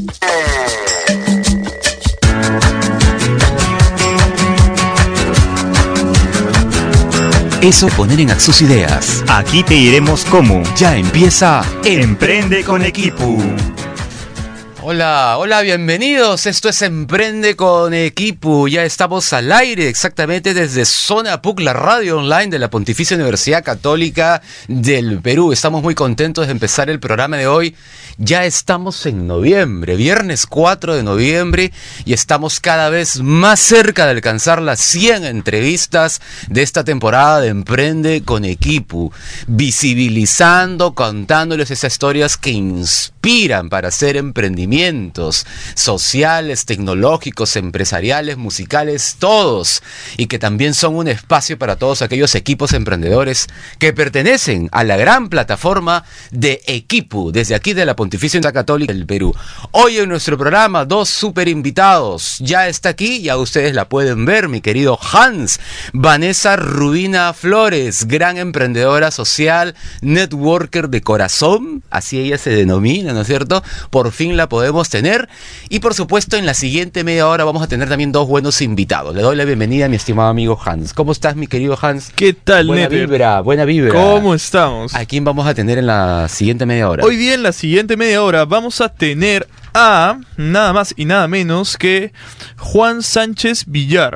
Es poner en acción sus ideas. Aquí te diremos cómo. Ya empieza Emprende con Equipo. Hola, bienvenidos. Esto es Emprende con Equipo. Ya estamos al aire exactamente desde Zona PUC, la radio online de la Pontificia Universidad Católica del Perú. Estamos muy contentos de empezar el programa de hoy. Ya estamos en noviembre, viernes 4 de noviembre, y estamos cada vez más cerca de alcanzar las 100 entrevistas de esta temporada de Emprende con Equipo, visibilizando, contándoles esas historias que inspiran para hacer emprendimientos sociales, tecnológicos, empresariales, musicales, todos, y que también son un espacio para todos aquellos equipos emprendedores que pertenecen a la gran plataforma de Equipo, desde aquí de la Pontificia Católica del Perú. Hoy en nuestro programa, dos super invitados. Ya está aquí, ya ustedes la pueden ver, mi querido Hans. Vanessa Rubina Flores, gran emprendedora social, networker de corazón, así ella se denomina, ¿no es cierto? Por fin la podemos tener. Y por supuesto, en la siguiente media hora vamos a tener también dos buenos invitados. Le doy la bienvenida a mi estimado amigo Hans. ¿Cómo estás, mi querido Hans? ¿Qué tal, Buena Neter? Buena vibra. ¿Cómo estamos? ¿A quién vamos a tener en la siguiente media hora? Hoy día en la siguiente media hora vamos a tener a nada más y nada menos que Juan Sánchez Villar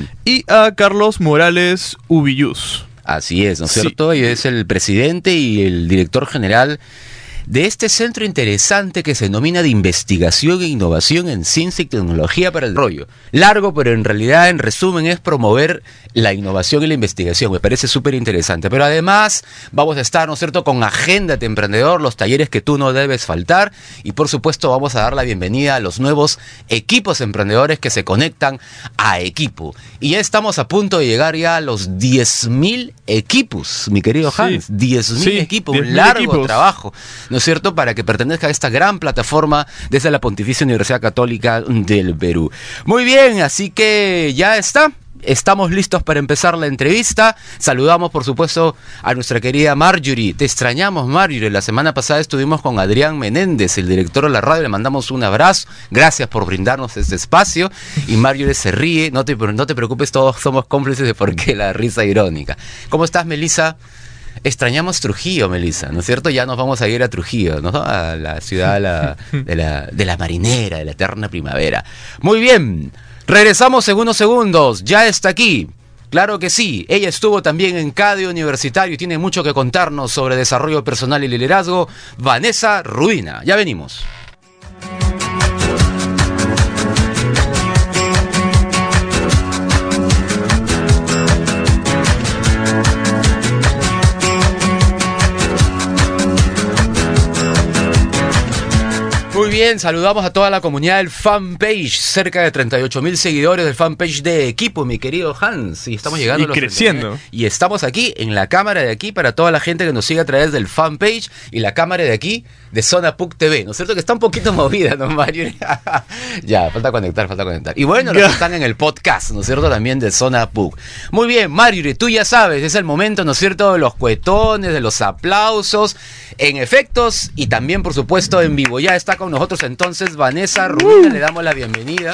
y a Carlos Morales Ubillús. Así es, ¿no es Sí. cierto? Y es el presidente y el director general de este centro interesante que se denomina de investigación e innovación en ciencia y tecnología para el desarrollo. Largo, pero en realidad, en resumen, es promover la innovación y la investigación. Me parece súper interesante. Pero además vamos a estar, ¿no es cierto?, con Agenda de Emprendedor, los talleres que tú no debes faltar. Y por supuesto vamos a dar la bienvenida a los nuevos equipos emprendedores que se conectan a Equipo. Y ya estamos a punto de llegar ya a los 10.000 equipos, mi querido Hans. 10.000 equipos, un 10.000 largo equipos. trabajo, ¿no es cierto?, para que pertenezca a esta gran plataforma desde la Pontificia Universidad Católica del Perú. Muy bien, así que ya está. Estamos listos para empezar la entrevista. Saludamos, por supuesto, a nuestra querida Marjorie. Te extrañamos, Marjorie. La semana pasada estuvimos con Adrián Menéndez, el director de la radio. Le mandamos un abrazo. Gracias por brindarnos este espacio. Y Marjorie se ríe. No te preocupes, todos somos cómplices de por qué la risa irónica. ¿Cómo estás, Melissa? Extrañamos Trujillo, Melissa, ¿no es cierto? Ya nos vamos a ir a Trujillo, ¿no? A la ciudad de la marinera, de la eterna primavera. Muy bien, regresamos en unos segundos. Ya está aquí. Claro que sí, ella estuvo también en CADE Universitario y tiene mucho que contarnos sobre desarrollo personal y liderazgo. Vanessa Rubina. Ya venimos. Muy bien, saludamos a toda la comunidad del fanpage, cerca de 38.000 seguidores del fanpage de Equipo, mi querido Hans, y estamos llegando Y a los creciendo. 39. Y estamos aquí en la cámara de aquí para toda la gente que nos sigue a través del fanpage y la cámara de aquí de Zona PUC TV, ¿no es cierto? Que está un poquito movida, ¿no, Mario? Ya, falta conectar. Y bueno, los que están en el podcast, ¿no es cierto? También de Zona PUC. Muy bien, Mario, tú ya sabes, es el momento, ¿no es cierto?, de los cuetones, de los aplausos, en efectos y también, por supuesto, en vivo. Ya está con nosotros entonces Vanessa Rubina, le damos la bienvenida.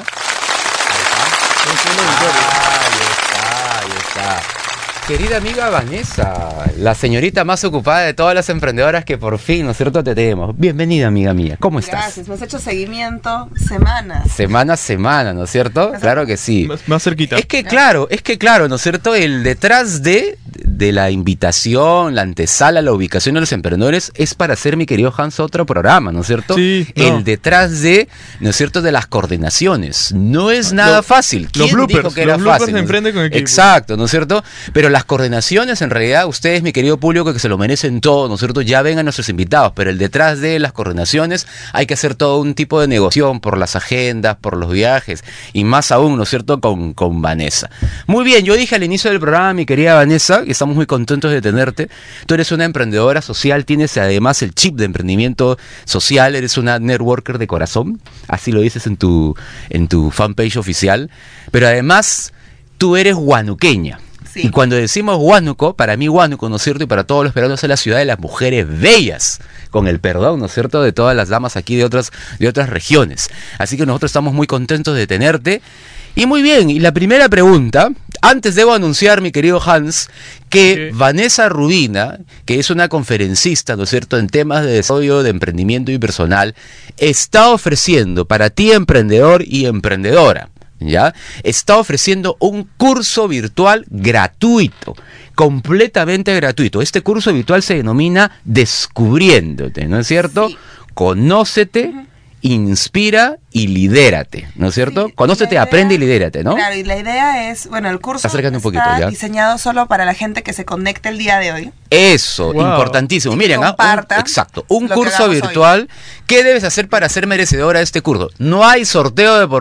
Ahí está. Querida amiga Vanessa, la señorita más ocupada de todas las emprendedoras que por fin, ¿no es cierto?, te tenemos. Bienvenida, amiga mía. ¿Cómo estás? Gracias, me has hecho seguimiento semanas. Semana a semana, ¿no es cierto? Claro que sí. Más cerquita. Es que claro, ¿no es cierto? El detrás de la invitación, la antesala, la ubicación de los emprendedores es para hacer, mi querido Hans, otro programa, ¿no es cierto? Sí, no. El detrás de, ¿no es cierto?, de las coordinaciones. No es nada fácil. ¿Quién Los bloopers, dijo que era los bloopers fácil? de Emprende con Equipo. Exacto, ¿no es cierto? Pero las coordinaciones, en realidad, ustedes, mi querido público, que se lo merecen todo, ¿no es cierto? Ya ven a nuestros invitados, pero el detrás de las coordinaciones hay que hacer todo un tipo de negociación por las agendas, por los viajes, y más aún, ¿no es cierto?, con Vanessa. Muy bien, yo dije al inicio del programa, mi querida Vanessa, y estamos muy contentos de tenerte. Tú eres una emprendedora social, tienes además el chip de emprendimiento social, eres una networker de corazón, así lo dices en tu fanpage oficial, pero además tú eres huanuqueña. Sí. Y cuando decimos Huánuco, para mí Huánuco, ¿no es cierto? Y para todos los peruanos es la ciudad de las mujeres bellas, con el perdón, ¿no es cierto?, de todas las damas aquí de otras regiones. Así que nosotros estamos muy contentos de tenerte. Y muy bien, y la primera pregunta, antes debo anunciar, mi querido Hans, que Vanessa Rubina, que es una conferencista, ¿no es cierto?, en temas de desarrollo de emprendimiento y personal, está ofreciendo para ti, emprendedor y emprendedora, ¿ya? Está ofreciendo un curso virtual gratuito, completamente gratuito. Este curso virtual se denomina Descubriéndote, ¿no es cierto? Sí. Conócete, inspira y lidérate, ¿no es cierto? Sí, Conócete, aprende y lidérate, ¿no? Claro, y la idea es, bueno, el curso Acércate un poquito, está ¿ya? diseñado solo para la gente que se conecte el día de hoy. Eso, Wow. importantísimo. Y Miren, comparta exacto, un lo que curso hagamos virtual. ¿Qué debes hacer para ser merecedora de este curso? No hay sorteo de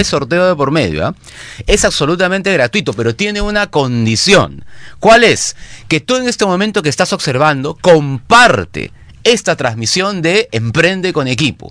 por medio, ¿ah? Es absolutamente gratuito, pero tiene una condición. ¿Cuál es? Que tú en este momento que estás observando, comparte esta transmisión de Emprende con Equipo.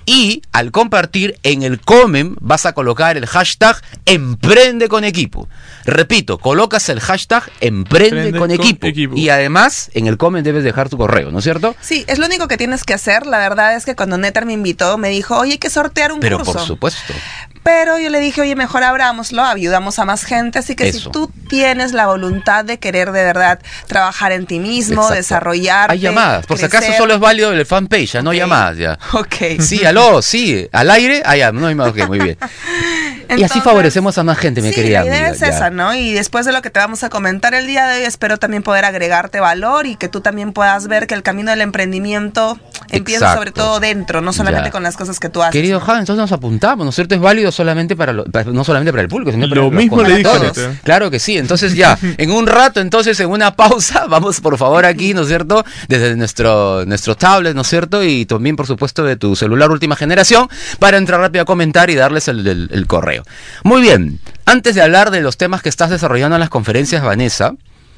Y al compartir en el Comen vas a colocar el hashtag Emprende con Equipo. Repito, colocas el hashtag Emprende con Equipo. Y además en el Comen debes dejar tu correo, ¿no es cierto? Sí, es lo único que tienes que hacer. La verdad es que cuando Netar me invitó, me dijo, oye, hay que sortear un Pero curso. por supuesto. Pero yo le dije, oye, mejor abrámoslo, ayudamos a más gente. Así que Eso. si tú tienes la voluntad de querer de verdad trabajar en ti mismo, Exacto. desarrollarte, Hay llamadas. Por si crecer. acaso solo es válido el fanpage, ya no Ok. llamadas ya. Ok. Sí, aló, sí, al aire, allá, no hay más, ok, muy bien. Y así Entonces, favorecemos a más gente, mi sí, querida la idea amiga. es ya. esa, ¿no? Y después de lo que te vamos a comentar el día de hoy, espero también poder agregarte valor y que tú también puedas ver que el camino del emprendimiento empieza Exacto. sobre todo dentro, no solamente Ya. con las cosas que tú haces. Querido Hans, entonces nos apuntamos, ¿no es cierto? Es válido solamente no solamente para el público, sino para Lo los mismo le dije a conductores. Neta. Claro que sí, entonces ya, en un rato, entonces en una pausa, vamos por favor aquí, ¿no es cierto? Desde nuestro tablet, ¿no es cierto? Y también, por supuesto, de tu celular última generación, para entrar rápido a comentar y darles el correo. Muy bien, antes de hablar de los temas que estás desarrollando en las conferencias, Vanessa,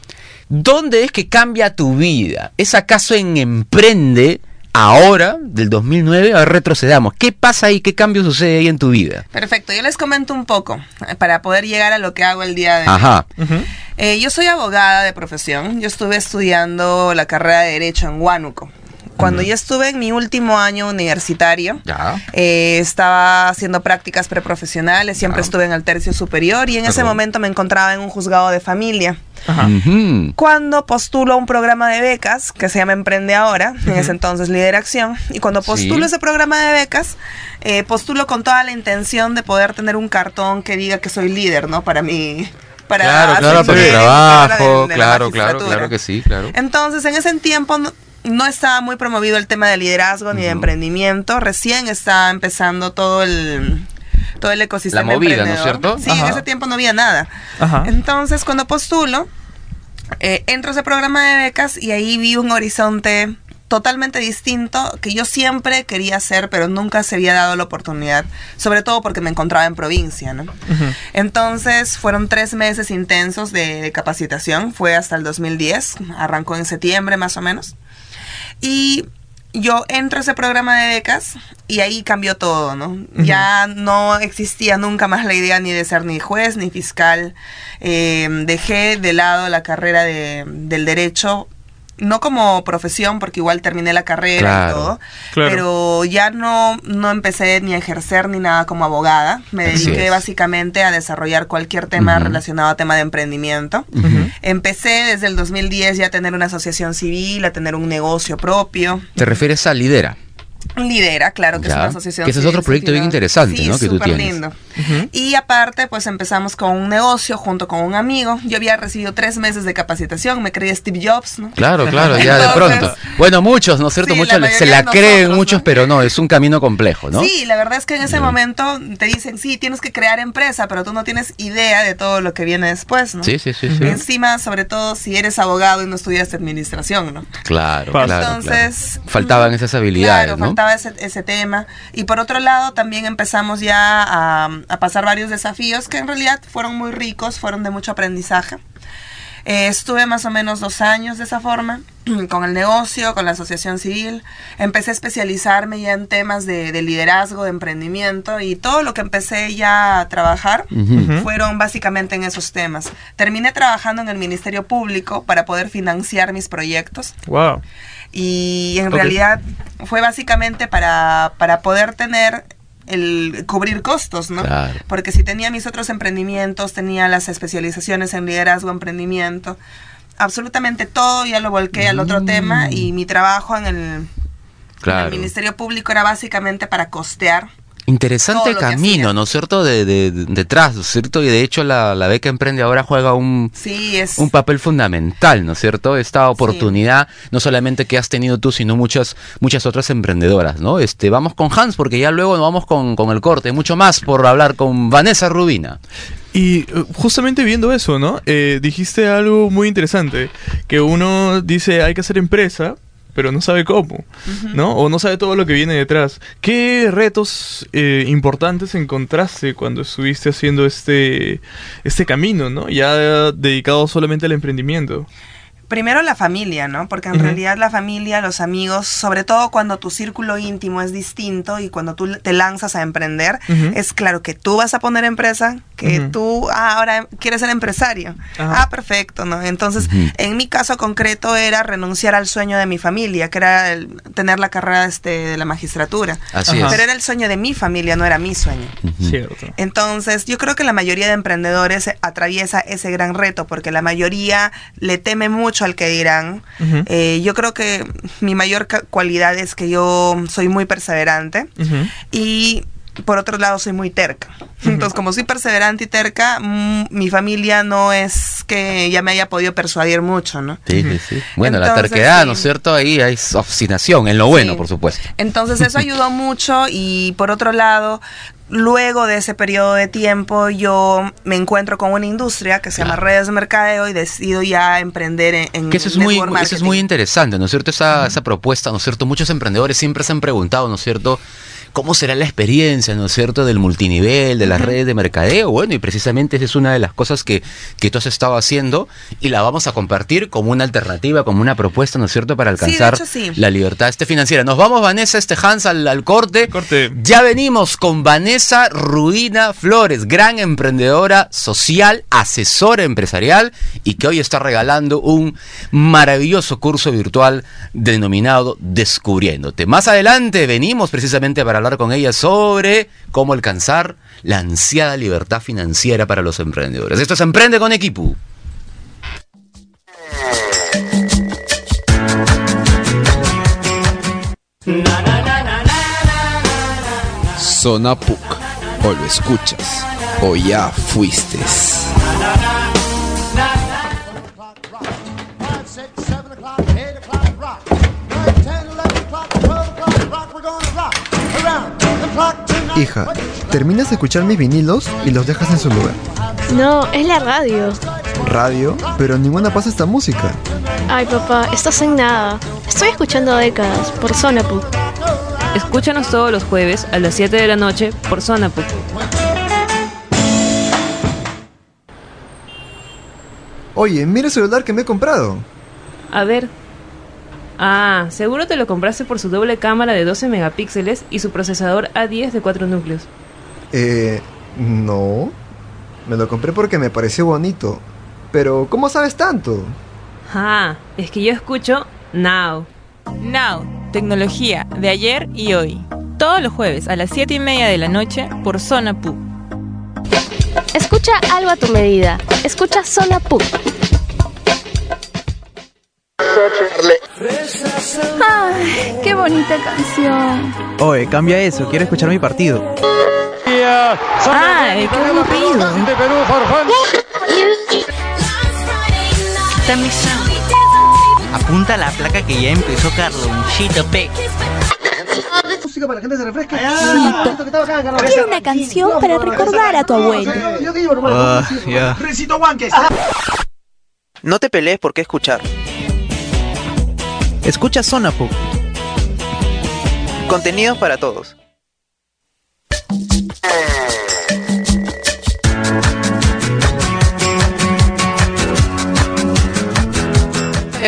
¿dónde es que cambia tu vida? ¿Es acaso en Emprende ahora, del 2009? A ver, retrocedamos. ¿Qué pasa ahí? ¿Qué cambio sucede ahí en tu vida? Perfecto, yo les comento un poco para poder llegar a lo que hago el día de hoy. Ajá. Yo soy abogada de profesión, yo estuve estudiando la carrera de Derecho en Huánuco. Cuando yo estuve en mi último año universitario, Ya. estaba haciendo prácticas preprofesionales, siempre estuve en el tercio superior y en ese Perdón. momento me encontraba en un juzgado de familia. Ajá. Ujú. Cuando postulo a un programa de becas que se llama Emprende Ahora, en ese entonces Líder Acción, y cuando postulo Sí. ese programa de becas, postulo con toda la intención de poder tener un cartón que diga que soy líder, ¿no? Para mí. Claro, hacer para mi el carrera trabajo, de la claro, magistratura. claro que sí, claro. Entonces, en ese tiempo no estaba muy promovido el tema de liderazgo ni de emprendimiento. Recién estaba empezando todo el ecosistema La movida, ¿no es emprendedor. cierto? Sí, Ajá. en ese tiempo no había nada. Ajá. Entonces, cuando postulo, entro a ese programa de becas y ahí vi un horizonte totalmente distinto que yo siempre quería hacer, pero nunca se había dado la oportunidad, sobre todo porque me encontraba en provincia, ¿no? Entonces fueron 3 meses intensos de capacitación, fue hasta el 2010, arrancó en septiembre más o menos, y yo entro a ese programa de becas y ahí cambió todo, ¿no? Ya no existía nunca más la idea ni de ser ni juez ni fiscal. Dejé de lado la carrera del derecho, no como profesión, porque igual terminé la carrera Claro, y todo, claro. pero ya no empecé ni a ejercer ni nada como abogada. Me Así dediqué es. básicamente a desarrollar cualquier tema Ujú. relacionado a tema de emprendimiento. Empecé desde el 2010 ya a tener una asociación civil, a tener un negocio propio. ¿Te refieres a Lidera? Lidera, claro que Ya, es una asociación que ese es civil otro proyecto sin bien fines- interesante, sí, ¿no? Que tú súper tienes. lindo. Y aparte, pues empezamos con un negocio junto con un amigo. Yo había recibido 3 meses de capacitación, me creía Steve Jobs, ¿no? Claro, claro, ya de Entonces, pronto. Bueno, muchos, ¿no es cierto? sí, Muchos la se mayoría la de creen nosotros, muchos, ¿no? pero no, es un camino complejo, ¿no? Sí, la verdad es que en ese Ya. momento te dicen, sí, tienes que crear empresa, pero tú no tienes idea de todo lo que viene después, ¿no? Sí, sí, sí, sí. Encima, sobre todo si eres abogado y no estudiaste administración, ¿no? Claro, Pasa. claro, Entonces, claro. Faltaban esas habilidades, claro, ¿no? faltaba ese tema. Y por otro lado, también empezamos ya a pasar varios desafíos que en realidad fueron muy ricos, fueron de mucho aprendizaje. Estuve más o menos 2 años de esa forma, con el negocio, con la asociación civil. Empecé a especializarme ya en temas de liderazgo, de emprendimiento, y todo lo que empecé ya a trabajar fueron básicamente en esos temas. Terminé trabajando en el Ministerio Público para poder financiar mis proyectos. Wow. Y en realidad fue básicamente para poder tener cubrir costos, ¿no? Claro. Porque si tenía mis otros emprendimientos, tenía las especializaciones en liderazgo, emprendimiento, absolutamente todo ya lo volqué al otro tema, y mi trabajo en el Ministerio Público era básicamente para costear. Interesante camino, ¿no es cierto? Detrás, ¿no es cierto? Y de hecho la beca Emprende ahora juega un papel fundamental, ¿no es cierto? Esta oportunidad, no solamente que has tenido tú, sino muchas otras emprendedoras, ¿no? Vamos con Hans, porque ya luego nos vamos con el corte. Mucho más por hablar con Vanessa Rubina. Y justamente viendo eso, ¿no? Dijiste algo muy interesante, que uno dice hay que hacer empresa, pero no sabe cómo, ¿no? O no sabe todo lo que viene detrás. ¿Qué retos importantes encontraste cuando estuviste haciendo este camino, ¿no? Ya dedicado solamente al emprendimiento. Primero la familia, ¿no? Porque en realidad la familia, los amigos, sobre todo cuando tu círculo íntimo es distinto y cuando tú te lanzas a emprender, es claro que tú vas a poner empresa, que tú ahora quieres ser empresario. Perfecto, ¿no? Entonces, en mi caso concreto era renunciar al sueño de mi familia, que era tener la carrera de la magistratura. Así es. Pero era el sueño de mi familia, no era mi sueño. Cierto. Entonces, yo creo que la mayoría de emprendedores atraviesa ese gran reto, porque la mayoría le teme mucho al que dirán. Yo creo que mi mayor cualidad es que yo soy muy perseverante y por otro lado soy muy terca. Entonces, como soy perseverante y terca, mi familia no es que ya me haya podido persuadir mucho, ¿no? Sí. Bueno, entonces, la terquedad, ¿no es cierto? Ahí hay obstinación, en lo bueno, por supuesto. Entonces, eso ayudó mucho, y por otro lado, luego de ese periodo de tiempo, yo me encuentro con una industria que se llama redes de mercadeo, y decido ya emprender en que eso es muy interesante, ¿no es cierto? Esa propuesta, ¿no es cierto? Muchos emprendedores siempre se han preguntado, ¿no es cierto?, ¿cómo será la experiencia, ¿no es cierto?, del multinivel, de las redes de mercadeo? Bueno, y precisamente esa es una de las cosas que tú has estado haciendo, y la vamos a compartir como una alternativa, como una propuesta, ¿no es cierto?, para alcanzar la libertad financiera. Nos vamos, Vanessa, Hans, al corte. Ya venimos con Vanessa Rubina Flores, gran emprendedora social, asesora empresarial, y que hoy está regalando un maravilloso curso virtual denominado Descubriéndote. Más adelante venimos precisamente para hablar con ella sobre cómo alcanzar la ansiada libertad financiera para los emprendedores. Esto es Emprende con Equipo. Zona PUC. O lo escuchas o ya fuiste. Hija, terminas de escuchar mis vinilos y los dejas en su lugar. No, es la radio. ¿Radio? Pero ninguna pasa esta música. Ay, papá, estás en nada. Estoy escuchando décadas por Zona PUC. Escúchanos todos los jueves a las 7 de la noche por Zona PUC. Oye, mira el celular que me he comprado. A ver. Seguro te lo compraste por su doble cámara de 12 megapíxeles y su procesador A10 de 4 núcleos. No. Me lo compré porque me pareció bonito. Pero, ¿cómo sabes tanto? Es que yo escucho Now. Now, tecnología de ayer y hoy. Todos los jueves a las 7:30 de la noche por Zona PUC. Escucha algo a tu medida. Escucha Zona PUC. ¡Ay, qué bonita canción! Oye, cambia eso, quiero escuchar mi partido. ¡Ay, qué aburrido! Apunta la placa que ya empezó Carlonchito P. Música para que la gente se refresque. Quiero una canción para recordar a tu abuelo. No te pelees por qué escuchar. Escucha Zona PUC. Contenidos para todos.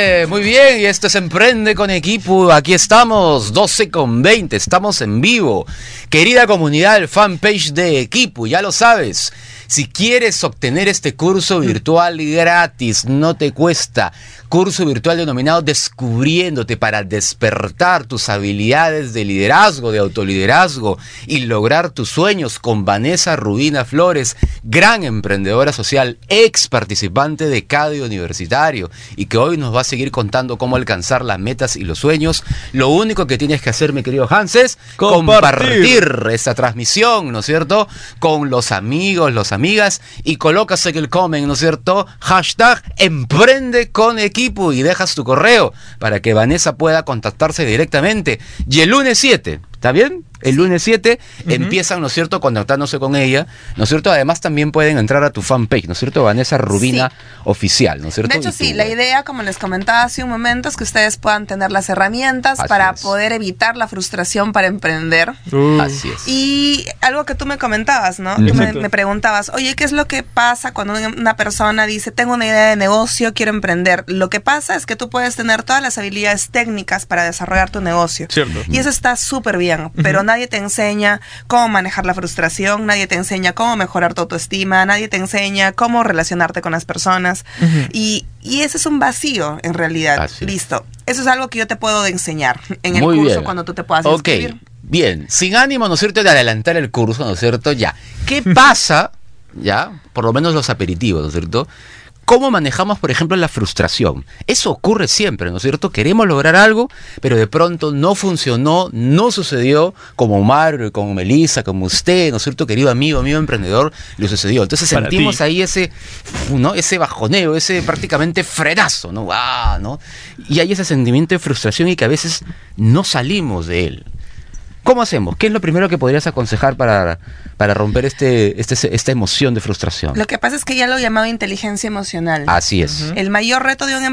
muy bien, y esto es Emprende con Equipo, aquí estamos, 12:20, estamos en vivo. Querida comunidad del fanpage de Equipo, ya lo sabes, si quieres obtener este curso virtual gratis, no te cuesta, curso virtual denominado Descubriéndote para despertar tus habilidades de liderazgo, de autoliderazgo y lograr tus sueños con Vanessa Rubina Flores, gran emprendedora social, ex participante de CADE Universitario y que hoy nos va a seguir contando cómo alcanzar las metas y los sueños. Lo único que tienes que hacer, mi querido Hans, es compartir esta transmisión, ¿no es cierto?, con los amigos, las amigas, y colocas en el comment, ¿no es cierto?, hashtag Emprende con Equipo y dejas tu correo para que Vanessa pueda contactarse directamente. Y el lunes 7, ¿está bien? El lunes 7 empiezan, ¿no es cierto?, contactándose con ella, ¿no es cierto? Además también pueden entrar a tu fanpage, ¿no es cierto? Vanessa Rubina Oficial, ¿no es cierto? De hecho, sí, la idea, como les comentaba hace un momento, es que ustedes puedan tener las herramientas para poder evitar la frustración para emprender. Así es. Y algo que tú me comentabas, ¿no? Tú me preguntabas, oye, ¿qué es lo que pasa cuando una persona dice, tengo una idea de negocio, quiero emprender? Lo que pasa es que tú puedes tener todas las habilidades técnicas para desarrollar tu negocio. Cierto. Y eso está súper bien, pero nadie te enseña cómo manejar la frustración, nadie te enseña cómo mejorar tu autoestima, nadie te enseña cómo relacionarte con las personas. Y ese es un vacío, en realidad. Listo. Eso es algo que yo te puedo enseñar en el curso cuando tú te puedas inscribir. Bien, sin ánimo, ¿no es cierto?, de adelantar el curso, ¿no es cierto? Ya. ¿Qué pasa? Ya, por lo menos los aperitivos, ¿no es cierto? ¿Cómo manejamos, por ejemplo, la frustración? Eso ocurre siempre, ¿no es cierto? Queremos lograr algo, pero de pronto no funcionó, no sucedió, como Mario, como Melissa, como usted, ¿no es cierto, querido amigo emprendedor? Le sucedió. Entonces sentimos ahí ese, ¿no?, ese bajoneo, ese prácticamente frenazo, ¿no? ¡Ah!, ¿no? Y hay ese sentimiento de frustración y que a veces no salimos de él. ¿Cómo hacemos? ¿Qué es lo primero que podrías aconsejar para romper esta emoción de frustración? Lo que pasa es que ya lo he llamado inteligencia emocional. Así es. El mayor reto de un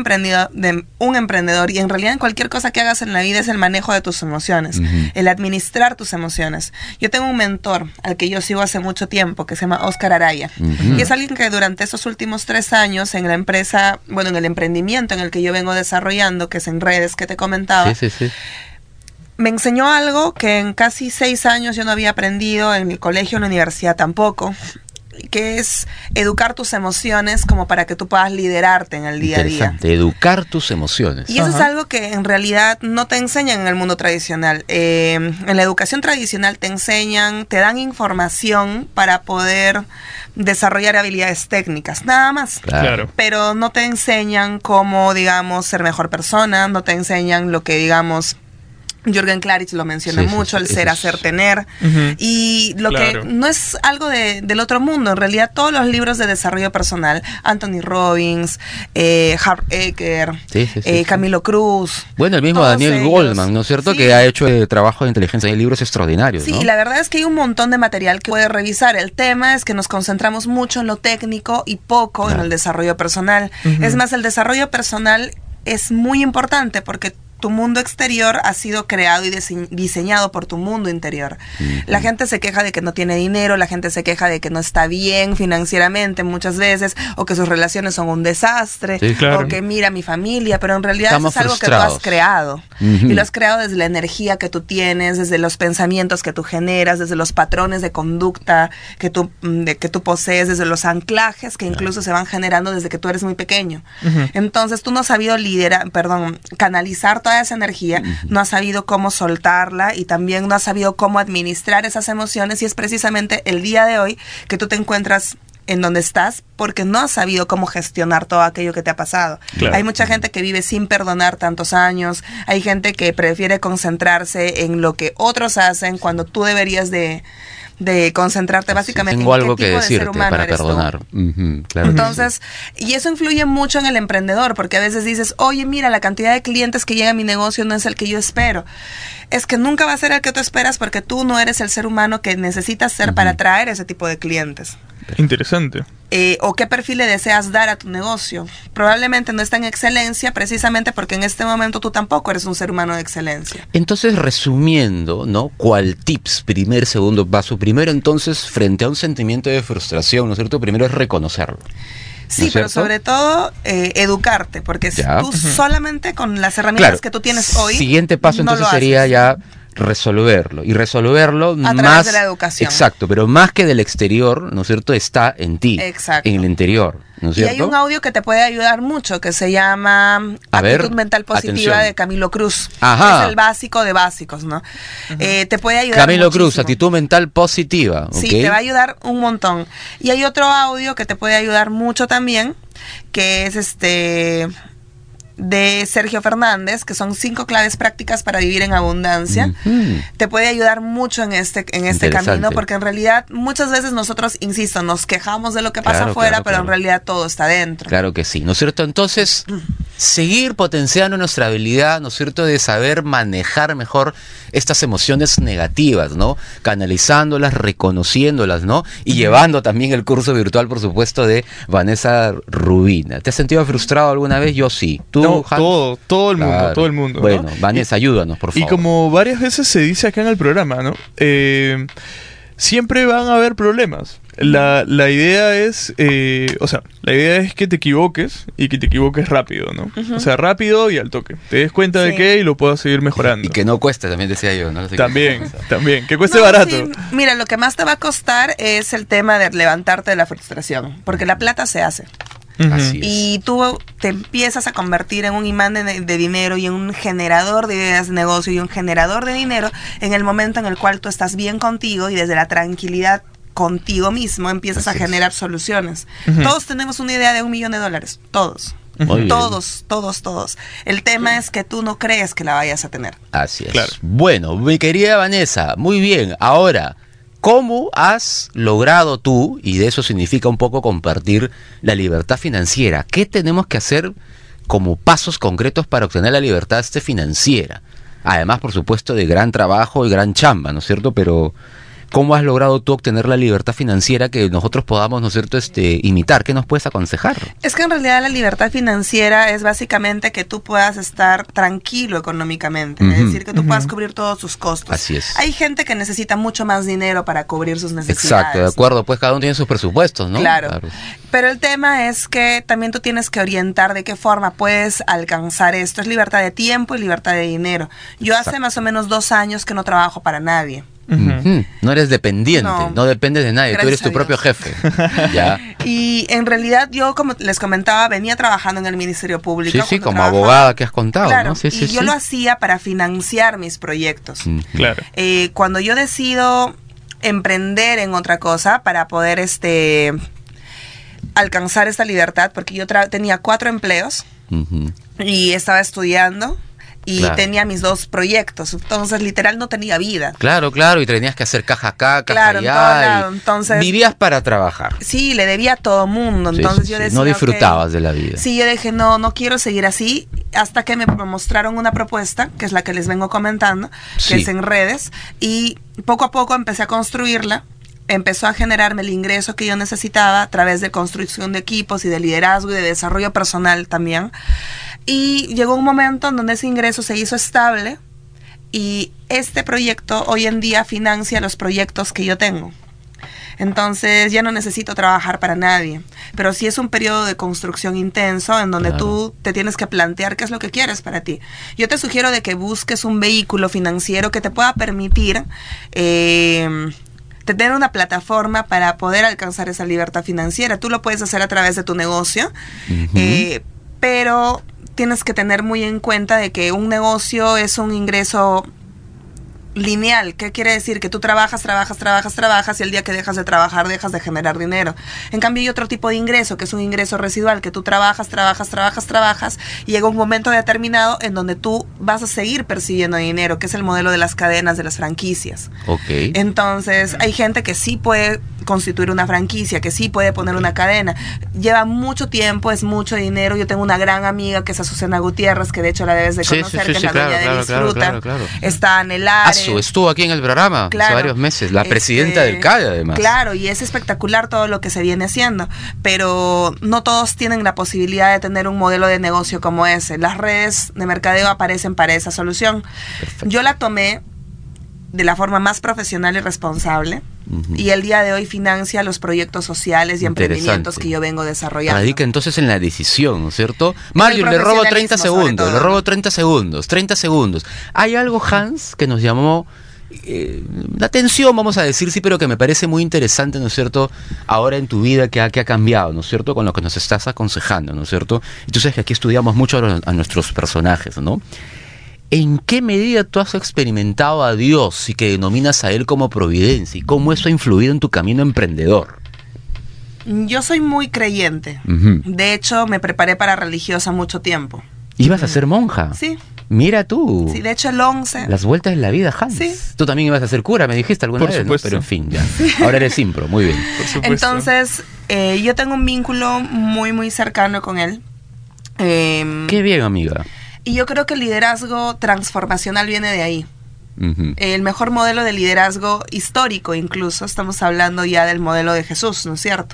emprendedor, y en realidad en cualquier cosa que hagas en la vida, es el manejo de tus emociones, el administrar tus emociones. Yo tengo un mentor al que yo sigo hace mucho tiempo, que se llama Oscar Araya, y es alguien que durante estos últimos 3 años en la empresa, bueno, en el emprendimiento en el que yo vengo desarrollando, que es en redes que te comentaba, me enseñó algo que en casi 6 años yo no había aprendido, en el colegio, en la universidad tampoco, que es educar tus emociones como para que tú puedas liderarte en el día a día. Interesante, educar tus emociones. Y eso es algo que en realidad no te enseñan en el mundo tradicional. En la educación tradicional te enseñan, te dan información para poder desarrollar habilidades técnicas, nada más. Claro. Pero no te enseñan cómo, digamos, ser mejor persona, no te enseñan lo que, digamos, Jürgen Klaritz lo menciona mucho, el ser, hacer, tener. Y lo que no es algo del otro mundo. En realidad, todos los libros de desarrollo personal, Anthony Robbins, Hart Ecker, Camilo Cruz. Bueno, el mismo Daniel Goleman, ¿no es cierto?, que ha hecho trabajo de inteligencia. Hay libros extraordinarios, Sí, ¿no? Y la verdad es que hay un montón de material que puedes revisar. El tema es que nos concentramos mucho en lo técnico y poco en el desarrollo personal. Es más, el desarrollo personal es muy importante porque tu mundo exterior ha sido creado y diseñado por tu mundo interior. La gente se queja de que no tiene dinero, la gente se queja de que no está bien financieramente muchas veces, o que sus relaciones son un desastre, o que mira mi familia, pero en realidad eso es algo que tú has creado. Y lo has creado desde la energía que tú tienes, desde los pensamientos que tú generas, desde los patrones de conducta que tú posees, desde los anclajes que incluso se van generando desde que tú eres muy pequeño. Entonces tú no has sabido canalizar toda esa energía, no has sabido cómo soltarla y también no has sabido cómo administrar esas emociones, y es precisamente el día de hoy que tú te encuentras en donde estás porque no has sabido cómo gestionar todo aquello que te ha pasado. Hay mucha gente que vive sin perdonar tantos años, hay gente que prefiere concentrarse en lo que otros hacen cuando tú deberías de concentrarte básicamente tengo en algo qué que tipo de ser decirte humano para eres perdonar. Claro. Entonces, y eso influye mucho en el emprendedor, porque a veces dices, oye, mira, la cantidad de clientes que llega a mi negocio no es el que yo espero. Es que nunca va a ser el que tú esperas porque tú no eres el ser humano que necesitas ser para atraer ese tipo de clientes. Interesante. O qué perfil le deseas dar a tu negocio. Probablemente no está en excelencia precisamente porque en este momento tú tampoco eres un ser humano de excelencia. Entonces, resumiendo, ¿no? ¿Cuál tips? Primer, segundo paso. Primero, entonces, frente a un sentimiento de frustración, ¿no es cierto? Primero es reconocerlo. Sí, ¿no es pero cierto? sobre todo educarte, porque si Ya. tú solamente con las herramientas que tú tienes hoy. Siguiente paso no entonces lo sería haces. ya resolverlo. Y resolverlo A más. través de la educación. Exacto, pero más que del exterior, ¿no es cierto? Está en ti. Exacto. En el interior, ¿no es Y cierto? hay un audio que te puede ayudar mucho que se llama A ver, Actitud Mental Positiva atención. de Camilo Cruz. Ajá. Es el básico de básicos, ¿no? Te puede ayudar Camilo Cruz, muchísimo. actitud mental positiva. Sí, ¿ok? te va a ayudar un montón. Y hay otro audio que te puede ayudar mucho también, que es de Sergio Fernández, que son 5 claves prácticas para vivir en abundancia. Te puede ayudar mucho en este Interesante. camino, porque en realidad muchas veces nosotros, insisto, nos quejamos de lo que pasa Claro, afuera, claro, pero claro. en realidad todo está dentro. Claro que sí, ¿no es cierto? Entonces, seguir potenciando nuestra habilidad, ¿no es cierto?, de saber manejar mejor estas emociones negativas, ¿no? Canalizándolas, reconociéndolas, ¿no? Y llevando también el curso virtual, por supuesto, de Vanessa Rubina. ¿Te has sentido frustrado alguna vez? Yo sí. ¿Tú, No, Hans? todo el mundo, Claro. todo el mundo. ¿no? Bueno, Vanessa, ayúdanos, por Y favor. como varias veces se dice acá en el programa, ¿no? Siempre van a haber problemas. La idea es, la idea es que te equivoques y que te equivoques rápido, ¿no? O sea, rápido y al toque. Te des cuenta de Sí. qué y lo puedas seguir mejorando. Y que no cueste, también decía yo, ¿no? Así que- También, que cueste No, barato. sí, mira, lo que más te va a costar es el tema de levantarte de la frustración, porque la plata se hace. Así es. Y tú te empiezas a convertir en un imán de dinero y en un generador de ideas de negocio y un generador de dinero en el momento en el cual tú estás bien contigo y desde la tranquilidad contigo mismo empiezas Así a es. generar soluciones. Ujú. Todos tenemos una idea de $1 millón, todos. Muy bien. Todos. El tema es que tú no crees que la vayas a tener. Así es. Bueno, mi querida Vanessa, muy bien. Ahora, ¿cómo has logrado tú, y de eso significa un poco compartir la financiera? ¿Qué tenemos que hacer como pasos concretos para obtener la libertad financiera? Además, por supuesto, de gran trabajo y gran chamba, ¿no es cierto? Pero ¿cómo has logrado tú obtener la libertad financiera que nosotros podamos, ¿no es cierto?, imitar? ¿Qué nos puedes aconsejar? Es que en realidad la libertad financiera es básicamente que tú puedas estar tranquilo económicamente, es Ujú. decir, que tú puedas cubrir todos tus costos. Así es. Hay gente que necesita mucho más dinero para cubrir sus necesidades. Exacto, de acuerdo, pues cada uno tiene sus presupuestos, ¿no? Claro. Pero el tema es que también tú tienes que orientar de qué forma puedes alcanzar esto. Es libertad de tiempo y libertad de dinero. Yo hace más o menos 2 años que no trabajo para nadie. Ujú. No eres dependiente, No. no dependes de nadie, tú eres Gracias tu a propio Dios. jefe. Ya. Y en realidad yo, como les comentaba, venía trabajando en el Ministerio Público. Sí, sí, cuando como trabajaba. abogada que has contado, Claro, ¿no? Sí, sí, y yo sí. lo hacía para financiar mis proyectos. Claro. Cuando yo decido emprender en otra cosa para poder alcanzar esta libertad, porque yo tenía 4 empleos Ujú. y estaba estudiando y Claro. tenía mis 2 proyectos, entonces literal no tenía vida. Claro, claro, y tenías que hacer caja acá, caja Claro, en allá. todo lado, y entonces- vivías para trabajar. Sí, le debía a todo mundo, Sí, entonces sí, yo sí. decía, No ok. disfrutabas de la vida. Sí, yo dije, no quiero seguir así, hasta que me mostraron una propuesta, que es la que les vengo comentando, Sí. que es en redes, y poco a poco empecé a construirla, empezó a generarme el ingreso que yo necesitaba a través de construcción de equipos y de liderazgo y de desarrollo personal también, y llegó un momento en donde ese ingreso se hizo estable, y este proyecto hoy en día financia los proyectos que yo tengo. Entonces ya no necesito trabajar para nadie, pero sí es un periodo de construcción intenso en donde tú te tienes que plantear qué es lo que quieres para ti. Yo te sugiero de que busques un vehículo financiero que te pueda permitir tener una plataforma para poder alcanzar esa libertad financiera. Tú lo puedes hacer a través de tu negocio, pero tienes que tener muy en cuenta de que un negocio es un ingreso lineal. ¿Qué quiere decir? Que tú trabajas y el día que dejas de trabajar dejas de generar dinero. En cambio hay otro tipo de ingreso que es un ingreso residual, que tú trabajas y llega un momento determinado en donde tú vas a seguir percibiendo dinero, que es el modelo de las cadenas, de las franquicias. Ok. Entonces hay gente que sí puede constituir una franquicia, que sí puede poner una cadena. Lleva mucho tiempo, es mucho dinero. Yo tengo una gran amiga que es Azucena Gutiérrez, que de hecho la debes de conocer, que es la dueña de Disfruta. Está Anhelar. Estuvo aquí en el programa hace Claro. varios meses, la presidenta del CAE además. Claro, y es espectacular todo lo que se viene haciendo, pero no todos tienen la posibilidad de tener un modelo de negocio como ese. Las redes de mercadeo aparecen para esa solución. Yo la tomé de la forma más profesional y responsable, Y el día de hoy financia los proyectos sociales y emprendimientos que yo vengo desarrollando. Radica entonces en la decisión, ¿no es cierto? Mario, le robo 30 segundos, le robo 30 segundos. Hay algo, Hans, que nos llamó la atención, vamos a decir, sí, pero que me parece muy interesante, ¿no es cierto? Ahora en tu vida que ha cambiado, ¿no es cierto? Con lo que nos estás aconsejando, ¿no es cierto? Y tú sabes que aquí estudiamos mucho a nuestros personajes, ¿no? ¿En qué medida tú has experimentado a Dios y que denominas a Él como providencia? ¿Y cómo eso ha influido en tu camino emprendedor? Yo soy muy creyente. De hecho, me preparé para religiosa mucho tiempo. ¿Ibas a ser monja? Sí. Mira tú. Sí, de hecho el 11. Las vueltas de la vida, Hans. Sí. Tú también ibas a ser cura, me dijiste alguna vez, ¿no? Pero en fin, ya. Ahora eres impro, muy bien. Entonces, yo tengo un vínculo muy, muy cercano con él. Qué bien, amiga. Y yo creo que el liderazgo transformacional viene de ahí. El mejor modelo de liderazgo histórico, incluso, estamos hablando ya del modelo de Jesús, ¿no es cierto?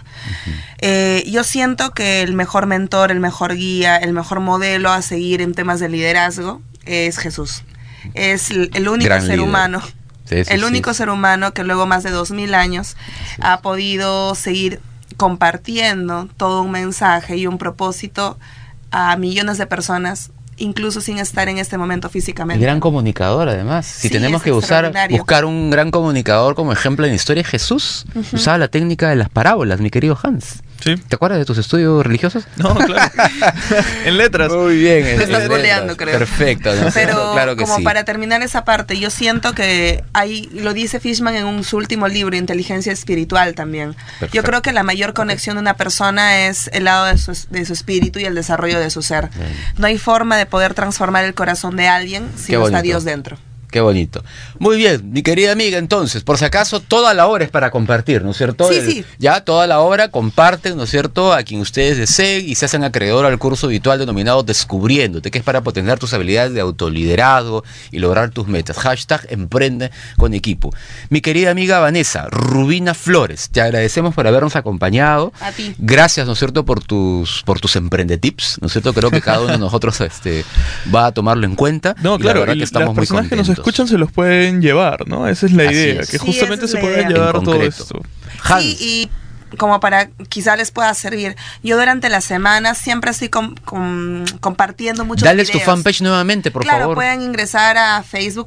Yo siento que el mejor mentor, el mejor guía, el mejor modelo a seguir en temas de liderazgo es Jesús. Es el único Gran ser líder. humano, el único ser humano que luego más de 2000 años ha podido seguir compartiendo todo un mensaje y un propósito a millones de personas, incluso sin estar en este momento físicamente. Gran comunicador, además. Si Sí, tenemos es que extraordinario. buscar un gran comunicador como ejemplo en la historia, Jesús usaba la técnica de las parábolas, mi querido Hans. Sí. ¿Te acuerdas de tus estudios religiosos? No, claro. En letras. Muy bien. Me estás boleando, creo. Perfecto. ¿no? Pero claro que como sí. para terminar esa parte, yo siento que ahí lo dice Fishman en su último libro, Inteligencia Espiritual también. Perfecto. Yo creo que la mayor conexión de una persona es el lado de su espíritu y el desarrollo de su ser. Bien. No hay forma de poder transformar el corazón de alguien si Qué no está bonito. Dios dentro. Qué bonito. Muy bien, mi querida amiga, entonces, por si acaso, toda la obra es para compartir, ¿no es cierto? Sí, sí. Ya, toda la obra comparten, ¿no es cierto?, a quien ustedes deseen y se hacen acreedor al curso habitual denominado Descubriéndote, que es para potenciar tus habilidades de autoliderazgo y lograr tus metas. # Emprende con Equipo. Mi querida amiga Vanessa Rubina Flores, te agradecemos por habernos acompañado. A ti. Gracias, ¿no es cierto?, por tus emprendetips, ¿no es cierto? Creo que cada uno de nosotros va a tomarlo en cuenta. No, y la claro, verdad y que estamos las muy personas que nos contentos. escuchan se los pueden llevar, ¿no? Esa es la Así idea, es. que Sí, justamente esa se es la puedan idea. llevar En todo concreto. esto. Hans. Sí, y como para quizá les pueda servir, yo durante la semana siempre estoy compartiendo muchos Dales tu videos. fanpage nuevamente, por Claro, favor. pueden ingresar a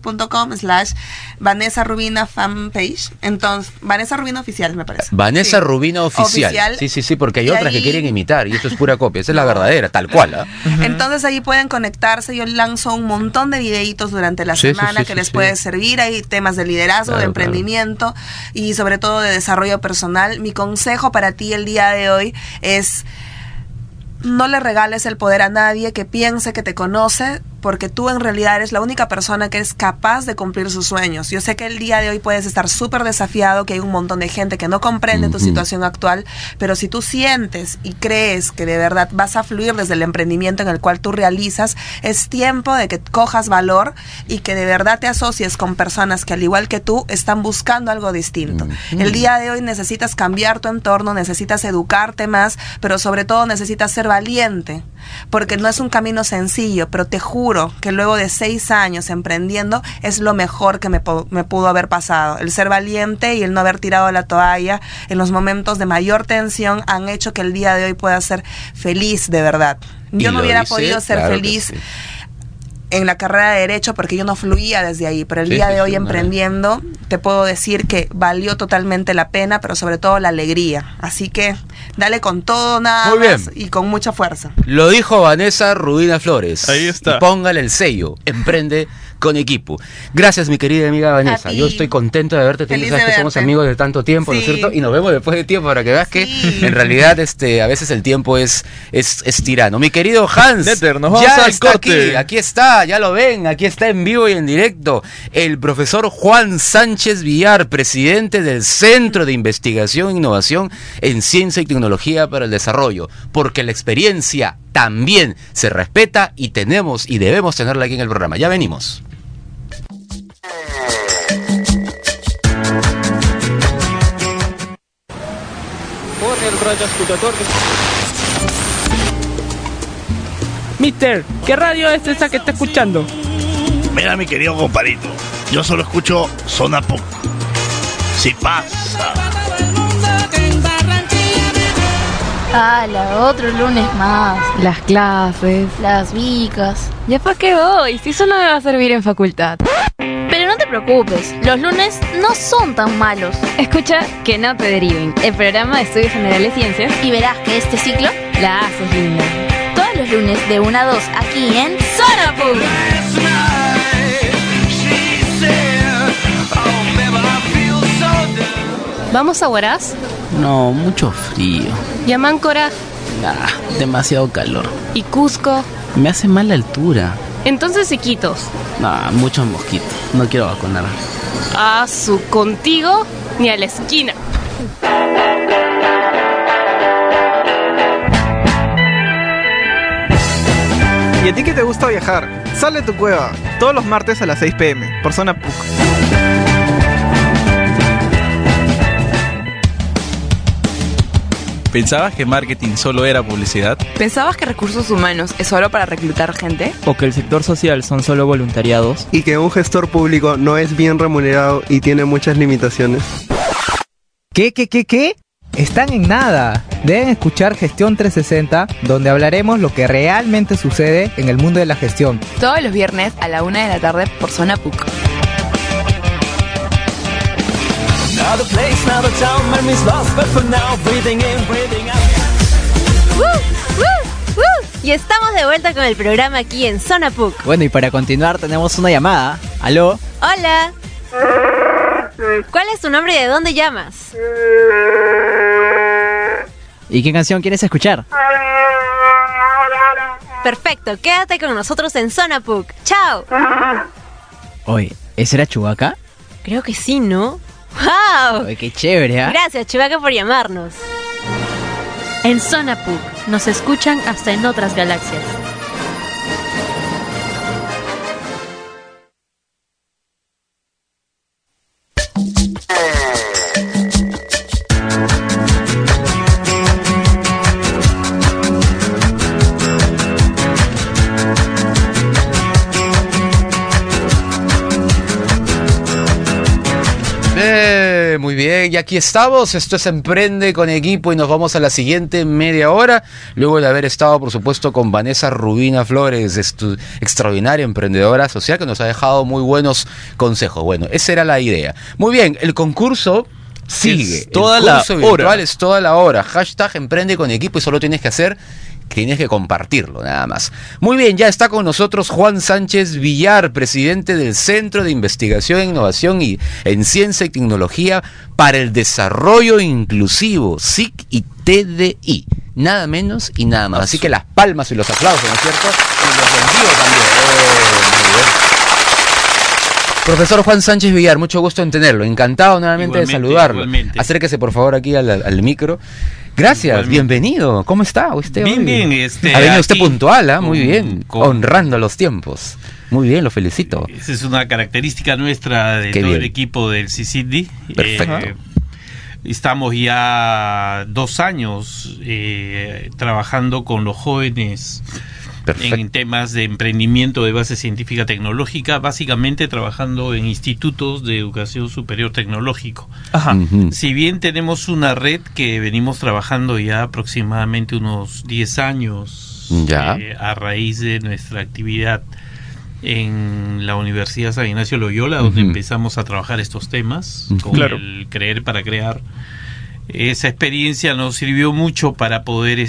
facebook.com/Vanessa Rubina fanpage. Entonces, Vanessa Rubina oficial, me parece. Vanessa Sí. Rubina oficial. Sí, porque hay Y otras que ahí- quieren imitar y eso es pura copia. Esa es la verdadera, tal cual. ¿Ah? Entonces ahí pueden conectarse. Yo lanzo un montón de videitos durante la Sí, sí, semana sí, que sí, les sí. puede servir. Hay temas de liderazgo, Claro, de emprendimiento y sobre todo de desarrollo personal. Mi consejo para ti el día de hoy es: no le regales el poder a nadie que piense que te conoce, porque tú en realidad eres la única persona que es capaz de cumplir sus sueños. Yo sé que el día de hoy puedes estar súper desafiado, que hay un montón de gente que no comprende tu situación actual, pero si tú sientes y crees que de verdad vas a fluir desde el emprendimiento en el cual tú realizas, es tiempo de que cojas valor y que de verdad te asocies con personas que al igual que tú están buscando algo distinto. El día de hoy necesitas cambiar tu entorno, necesitas educarte más, pero sobre todo necesitas ser valiente, porque no es un camino sencillo, pero te juro que luego de 6 años emprendiendo es lo mejor que me pudo haber pasado. El ser valiente y el no haber tirado la toalla en los momentos de mayor tensión han hecho que el día de hoy pueda ser feliz de verdad. Yo Y no lo hubiera dice, podido ser claro que feliz sí. en la carrera de Derecho porque yo no fluía desde ahí, pero el Sí, día sí, de hoy sí, emprendiendo te puedo decir que valió totalmente la pena, pero sobre todo la alegría. Así que dale con todo, nada Muy más, bien. y con mucha fuerza. Lo dijo Vanessa Rubina Flores. Ahí está. Y póngale el sello. Emprende con Equipo. Gracias, mi querida amiga Vanessa. A ti. Yo estoy contento de verte. Tú Feliz sabes de que somos verte. amigos de tanto tiempo, ¿no es Sí. cierto? Y nos vemos después de tiempo para que veas que Sí. en realidad a veces el tiempo es tirano. Mi querido Hans, Netter, nos vamos ya al está corte. aquí está, ya lo ven, aquí está en vivo y en directo el profesor Juan Sánchez Villar, presidente del Centro de Investigación e Innovación en Ciencia y Tecnología para el Desarrollo, porque la experiencia también se respeta y tenemos y debemos tenerla aquí en el programa. Ya venimos. Mister, ¿qué radio es esa que está escuchando? Mira, mi querido compadrito, yo solo escucho Zona PUC. si pasa. ¡Hala! Otro lunes más. Las clases, Las vicas. ¿ya para qué voy? Si eso no me va a servir en facultad. Pero no te preocupes, los lunes no son tan malos. Escucha Que No Te Deriven, el programa de estudios generales ciencias, Y verás que este ciclo la haces linda. todos los lunes de 1 a 2 aquí en Zona Pug. ¿Vamos a Huaraz? No, mucho frío. ¿Y a Máncora? Demasiado calor. ¿Y Cusco? Me hace mal la altura. Entonces Iquitos. Muchos mosquitos. No quiero vacunar. Contigo ni a la esquina. ¿Y a ti que te gusta viajar? Sal de tu cueva, todos los martes a las 6 p.m. por Zona PUC. ¿Pensabas que marketing solo era publicidad? ¿Pensabas que recursos humanos es solo para reclutar gente? ¿O que el sector social son solo voluntariados? ¿Y que un gestor público no es bien remunerado y tiene muchas limitaciones? ¿Qué? Están en nada. Deben escuchar Gestión 360, donde hablaremos lo que realmente sucede en el mundo de la gestión. Todos los viernes a la 1 de la tarde por Zona PUC. Y estamos de vuelta con el programa aquí en Zona PUC. Bueno, y para continuar tenemos una llamada. ¿Aló? Hola. ¿Cuál es tu nombre y de dónde llamas? ¿Y qué canción quieres escuchar? Perfecto, quédate con nosotros en Zona PUC. ¡Chao! Oye, ¿ese era Chewbacca? Creo que sí, ¿no? ¡Wow! Oye, qué chévere, ¿eh? Gracias, Chewbacca, por llamarnos. En Zona PUC nos escuchan hasta en otras galaxias. Muy bien, y aquí estamos. Esto es Emprende con Equipo y nos vamos a la siguiente media hora. Luego de haber estado, por supuesto, con Vanessa Rubina Flores, extraordinaria emprendedora social que nos ha dejado muy buenos consejos. Bueno, esa era la idea. Muy bien, el concurso sigue. Es toda el la curso virtual hora. es toda la hora. Hashtag Emprende con Equipo y solo tienes que compartirlo, nada más. Muy bien, ya está con nosotros Juan Sánchez Villar, presidente del Centro de Investigación, Innovación en Ciencia y Tecnología para el Desarrollo Inclusivo, SIC y TDI. Nada menos y nada más. Así que las palmas y los aplausos, ¿no es cierto? Y los envío también. Muy bien. Profesor Juan Sánchez Villar, mucho gusto en tenerlo. Encantado nuevamente de saludarlo. Igualmente. Acérquese por favor aquí al micro. Gracias, bienvenido. ¿Cómo está usted hoy? Bien. Ha venido usted puntual, ¿eh? Muy bien, honrando los tiempos. Muy bien, lo felicito. Esa es una característica nuestra de Qué todo bien. el equipo del CICIDI. Perfecto. Estamos ya 2 años trabajando con los jóvenes en temas de emprendimiento de base científica tecnológica, básicamente trabajando en institutos de educación superior tecnológico. Ajá. Si bien tenemos una red que venimos trabajando ya aproximadamente unos 10 años Ya. a raíz de nuestra actividad en la Universidad San Ignacio Loyola, donde empezamos a trabajar estos temas con Claro. el Creer para Crear. Esa experiencia nos sirvió mucho para poder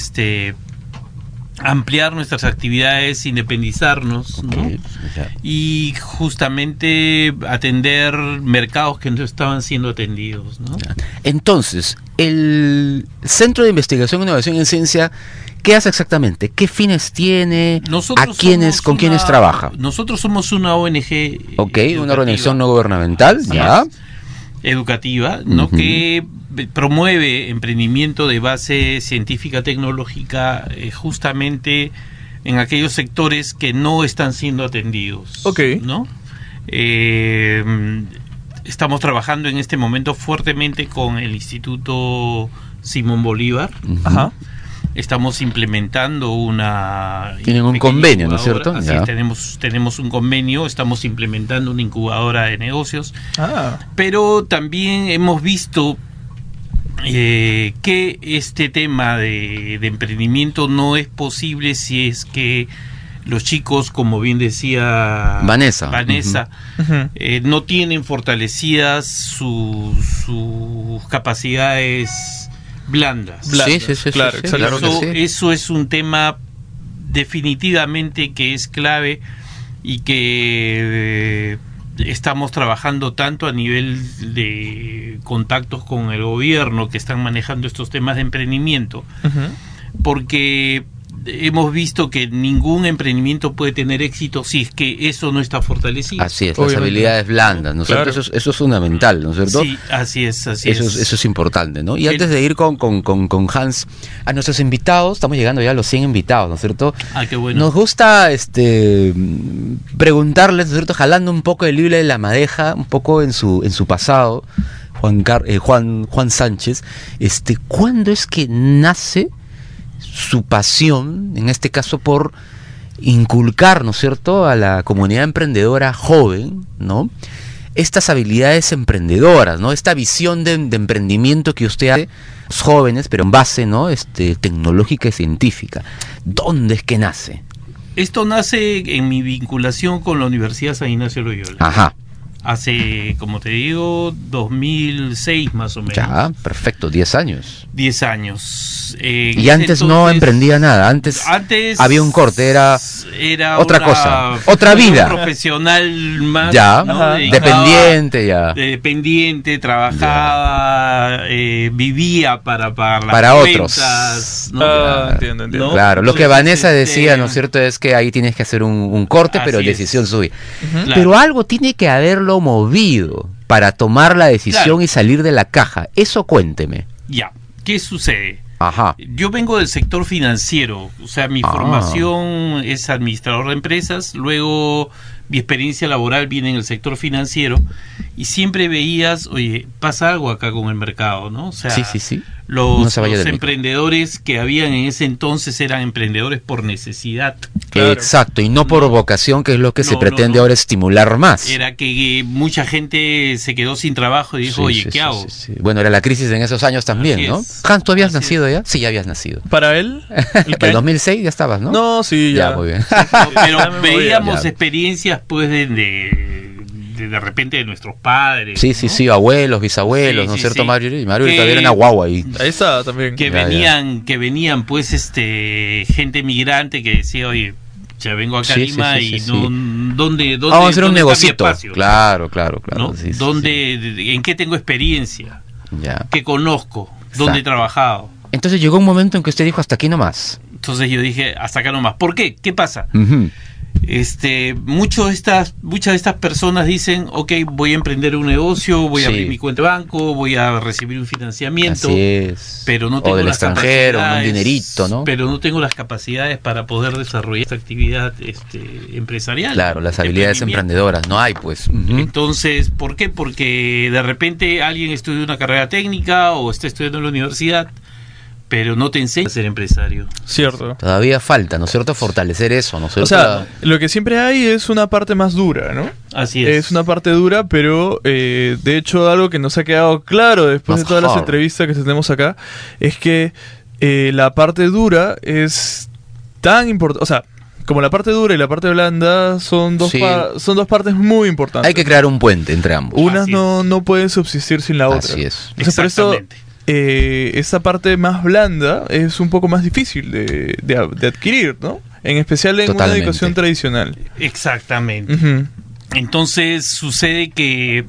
ampliar nuestras actividades, independizarnos, ¿no? Y justamente atender mercados que no estaban siendo atendidos, ¿no? Entonces, el Centro de Investigación e Innovación en Ciencia, ¿qué hace exactamente? ¿Qué fines tiene? ¿Con quiénes trabaja? Nosotros somos una ONG. Ok, una organización no gubernamental, ya. Educativa, ¿no? Que promueve emprendimiento de base científica tecnológica justamente en aquellos sectores que no están siendo atendidos, ¿no? Estamos trabajando en este momento fuertemente con el Instituto Simón Bolívar, Ajá. Estamos implementando Tienen un convenio, ¿no es cierto? Así es, tenemos un convenio, estamos implementando una incubadora de negocios. Pero también hemos visto que este tema de emprendimiento no es posible si es que los chicos, como bien decía Vanessa, no tienen fortalecidas sus capacidades blandas. Sí, claro. Eso es un tema definitivamente que es clave y que estamos trabajando tanto a nivel de contactos con el gobierno que están manejando estos temas de emprendimiento, porque hemos visto que ningún emprendimiento puede tener éxito si es que eso no está fortalecido. Así es, las habilidades blandas, ¿no es cierto? Eso es fundamental, ¿no es cierto? Sí, así es. Eso es importante, ¿no? Y antes de ir con Hans, a nuestros invitados, estamos llegando ya a los 100 invitados, ¿no es cierto? Qué bueno. Nos gusta preguntarles, ¿no es cierto? Jalando un poco el hilo de la madeja, un poco en su pasado, Juan Sánchez, ¿cuándo es que nace su pasión, en este caso por inculcar, ¿no es cierto?, a la comunidad emprendedora joven, ¿no?, estas habilidades emprendedoras, ¿no?, esta visión de emprendimiento que usted hace, los jóvenes, pero en base, ¿no?, tecnológica y científica? ¿Dónde es que nace? Esto nace en mi vinculación con la Universidad San Ignacio Loyola. Ajá. Hace, como te digo, 2006 más o menos. Ya, perfecto, 10 años. 10 años. Y antes no emprendía nada, antes había un corte, era otra cosa, otra vida. Un profesional más, ya, ¿no? Dependiente, trabajaba, vivía para otros. Cuentas, ¿no? Entiendo. ¿No? Claro, lo que Vanessa decía, ¿no es cierto?, es que ahí tienes que hacer un corte, pero decisión suya. Claro. Pero algo tiene que haberlo movido para tomar la decisión y salir de la caja. Eso cuénteme. Ya, ¿qué sucede? Ajá. Yo vengo del sector financiero, o sea, mi formación es administrador de empresas, luego mi experiencia laboral viene en el sector financiero y siempre veías, oye, pasa algo acá con el mercado, ¿no? O sea, sí. Los emprendedores que habían en ese entonces eran emprendedores por necesidad. Claro. Exacto, y no por vocación, que es lo que se pretende ahora estimular más. Era que mucha gente se quedó sin trabajo y dijo, ¿qué hago? Bueno, era la crisis en esos años también, ¿no? Hans, ¿tú habías nacido ya? Sí, ya habías nacido. ¿Para él? Para el 2006 ya estabas, ¿no? No, sí, ya. Muy bien. Pero veíamos experiencias, pues, de repente de nuestros padres. Sí, abuelos, bisabuelos, ¿no es cierto, Mario? Mario todavía era una guagua ahí. Ahí está también. Que venían, pues, gente migrante que decía, oye, ya vengo acá a Lima ¿dónde vamos a hacer un negocito? Claro. ¿No? ¿En qué tengo experiencia? Ya. ¿Qué conozco? ¿Dónde he trabajado? Entonces llegó un momento en que usted dijo, hasta aquí nomás. Entonces yo dije, hasta acá nomás. ¿Por qué? ¿Qué pasa? Muchas de estas personas dicen, ok, voy a emprender un negocio, voy a abrir mi cuenta de banco, voy a recibir un financiamiento, así es. Pero no tengo del extranjero, un dinerito, ¿no? Pero no tengo las capacidades para poder desarrollar esta actividad empresarial. Claro, las habilidades emprendedoras, no hay, pues. Entonces, ¿por qué? Porque de repente alguien estudia una carrera técnica o está estudiando en la universidad, pero no te enseña a ser empresario. Cierto. Todavía falta, ¿no es cierto?, fortalecer eso, ¿no es cierto? O sea, lo que siempre hay es una parte más dura, ¿no? Así es. Es una parte dura, pero de hecho algo que nos ha quedado claro después de todas las entrevistas que tenemos acá, es que la parte dura es tan importante, o sea, como la parte dura y la parte blanda son dos partes muy importantes. Hay que crear un puente entre ambos. Unas no pueden subsistir sin la otra. Así es. Entonces, por eso esa parte más blanda es un poco más difícil de adquirir, ¿no? En especial en una educación tradicional. Exactamente. Entonces sucede que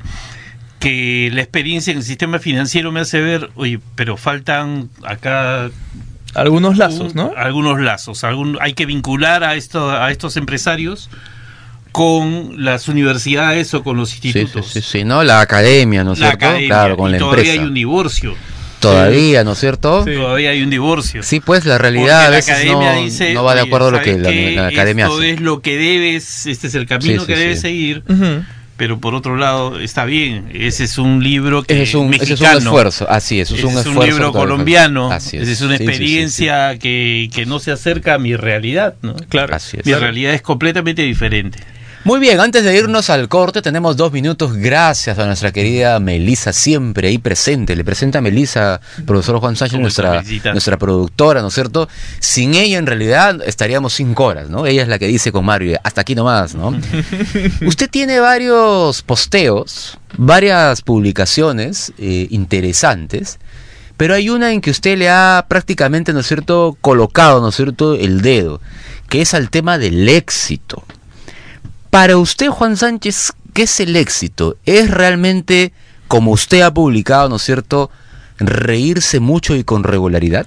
la experiencia en el sistema financiero me hace ver, oye, pero faltan acá algunos lazos, ¿no? Algunos lazos. Hay que vincular a estos empresarios con las universidades o con los institutos. Sí, ¿no? La academia, ¿no es cierto? Claro, con la empresa. Todavía hay un divorcio. Todavía, ¿no es cierto? Sí. Todavía hay un divorcio. Sí, pues la realidad a veces no va de acuerdo a lo que la academia hace. Esto es lo que debes, este es el camino que debes seguir, pero por otro lado está bien, ese es un libro que ese es un esfuerzo, así es, es un esfuerzo libro colombiano, así es. Esa es una experiencia que no se acerca a mi realidad, ¿no? Claro, así es. Mi realidad es completamente diferente. Muy bien, antes de irnos al corte, tenemos 2 minutos. Gracias a nuestra querida Melissa, siempre ahí presente. Le presenta a Melissa, profesor Juan Sánchez, nuestra productora, ¿no es cierto? Sin ella, en realidad, estaríamos 5 horas, ¿no? Ella es la que dice con Mario, hasta aquí nomás, ¿no? Usted tiene varios posteos, varias publicaciones interesantes, pero hay una en que usted le ha prácticamente, ¿no es cierto?, colocado, ¿no es cierto?, el dedo, que es al tema del éxito. Para usted, Juan Sánchez, ¿qué es el éxito? ¿Es realmente, como usted ha publicado, ¿no es cierto, reírse mucho y con regularidad?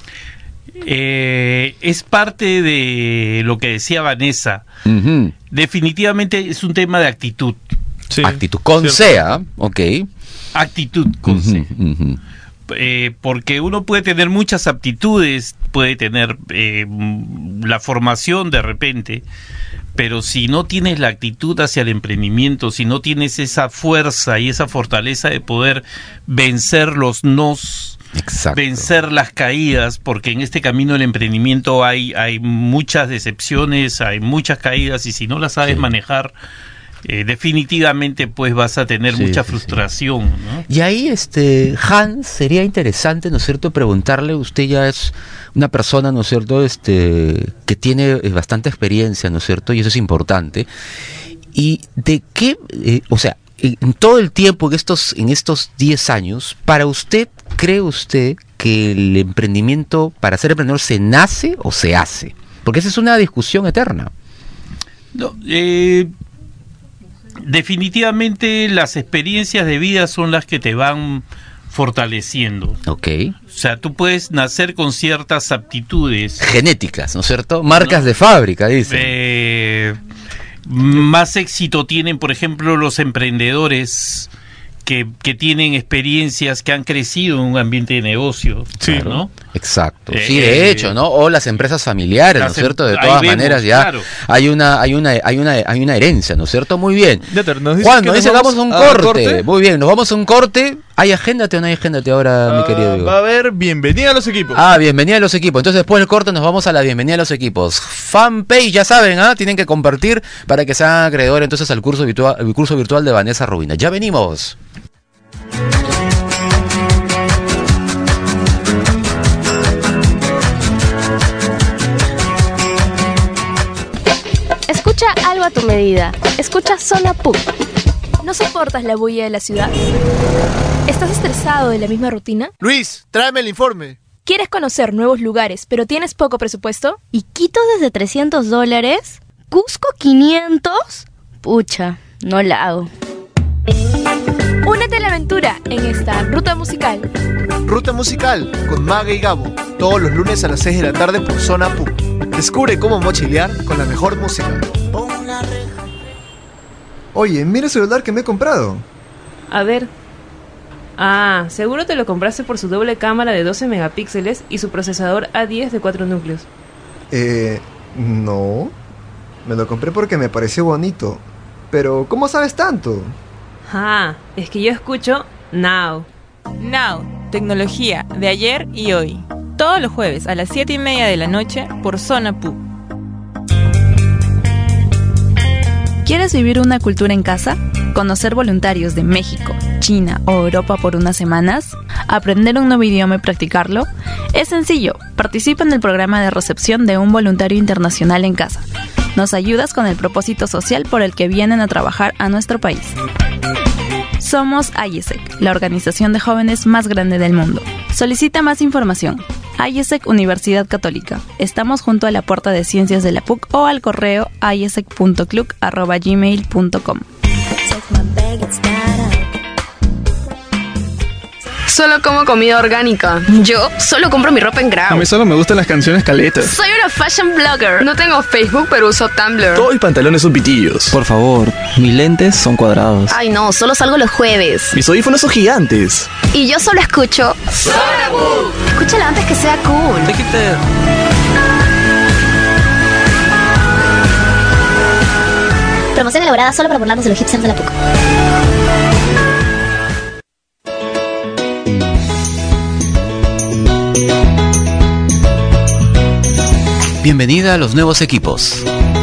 Es parte de lo que decía Vanessa. Definitivamente es un tema de actitud. Sí, actitud con C, ok. Actitud con C. Porque uno puede tener muchas aptitudes, puede tener la formación de repente, pero si no tienes la actitud hacia el emprendimiento, si no tienes esa fuerza y esa fortaleza de poder vencer los nos, exacto, vencer las caídas, porque en este camino del emprendimiento hay muchas decepciones, hay muchas caídas, y si no las sabes manejar, definitivamente pues vas a tener mucha frustración, ¿no? Y ahí, Hans, sería interesante, ¿no es cierto?, preguntarle, usted ya es una persona, ¿no es cierto?, que tiene bastante experiencia, ¿no es cierto?, y eso es importante. Y de qué, en todo el tiempo, en estos 10 años, para usted, ¿cree usted que el emprendimiento, para ser emprendedor, se nace o se hace? Porque esa es una discusión eterna. No, definitivamente las experiencias de vida son las que te van fortaleciendo. Ok. O sea, tú puedes nacer con ciertas aptitudes genéticas, ¿no es cierto? Marcas de fábrica, dice. Más éxito tienen, por ejemplo, los emprendedores que tienen experiencias, que han crecido en un ambiente de negocio, ¿no? Exacto. Sí, de hecho, ¿no? O las empresas familiares, ¿no es cierto? De todas maneras, ya claro, hay una herencia, ¿no es cierto? Muy bien. Juan, nos dice, vamos a un corte. Muy bien, nos vamos a un corte. ¿Hay agéndate o no hay agéndate ahora, mi querido Diego? Va a haber bienvenida a los equipos. Bienvenida a los equipos. Entonces, después del corte nos vamos a la bienvenida a los equipos. Fanpage, ya saben, tienen que compartir para que sean acreedores entonces al curso virtual de Vanessa Rubina. Ya venimos. Escucha algo a tu medida. Escucha Zona PUC. ¿No soportas la bulla de la ciudad? ¿Estás estresado de la misma rutina? Luis, tráeme el informe. ¿Quieres conocer nuevos lugares, pero tienes poco presupuesto? ¿Y Quito desde $300? ¿Cusco 500? Pucha, no la hago. Únete a la aventura en esta Ruta Musical. Ruta Musical con Maga y Gabo. Todos los lunes a las 6 de la tarde por Zona PUC. Descubre cómo mochilear con la mejor música. Oye, mira el celular que me he comprado. A ver. Seguro te lo compraste por su doble cámara de 12 megapíxeles y su procesador A10 de 4 núcleos. No. Me lo compré porque me pareció bonito. Pero, ¿cómo sabes tanto? Es que yo escucho Now. Now, tecnología de ayer y hoy. Todos los jueves a las 7:30 de la noche por Zona PUC. ¿Quieres vivir una cultura en casa? ¿Conocer voluntarios de México, China o Europa por unas semanas? ¿Aprender un nuevo idioma y practicarlo? Es sencillo. Participa en el programa de recepción de un voluntario internacional en casa. Nos ayudas con el propósito social por el que vienen a trabajar a nuestro país. Somos IESEC, la organización de jóvenes más grande del mundo. Solicita más información. IESEC Universidad Católica. Estamos junto a la Puerta de Ciencias de la PUC o al correo iesec.cluc@gmail.com. Solo como comida orgánica. Yo solo compro mi ropa en Grau. A mí solo me gustan las canciones caletas. Soy una fashion blogger. No tengo Facebook, pero uso Tumblr. Todo mis pantalones son pitillos. Por favor, mis lentes son cuadrados. Ay no, solo salgo los jueves. Mis audífonos son gigantes. Y yo solo escucho Zona PUC. Escúchala antes que sea cool. Promoción elaborada solo para burlarnos de los hipsters de la PUC. Bienvenida a los nuevos equipos.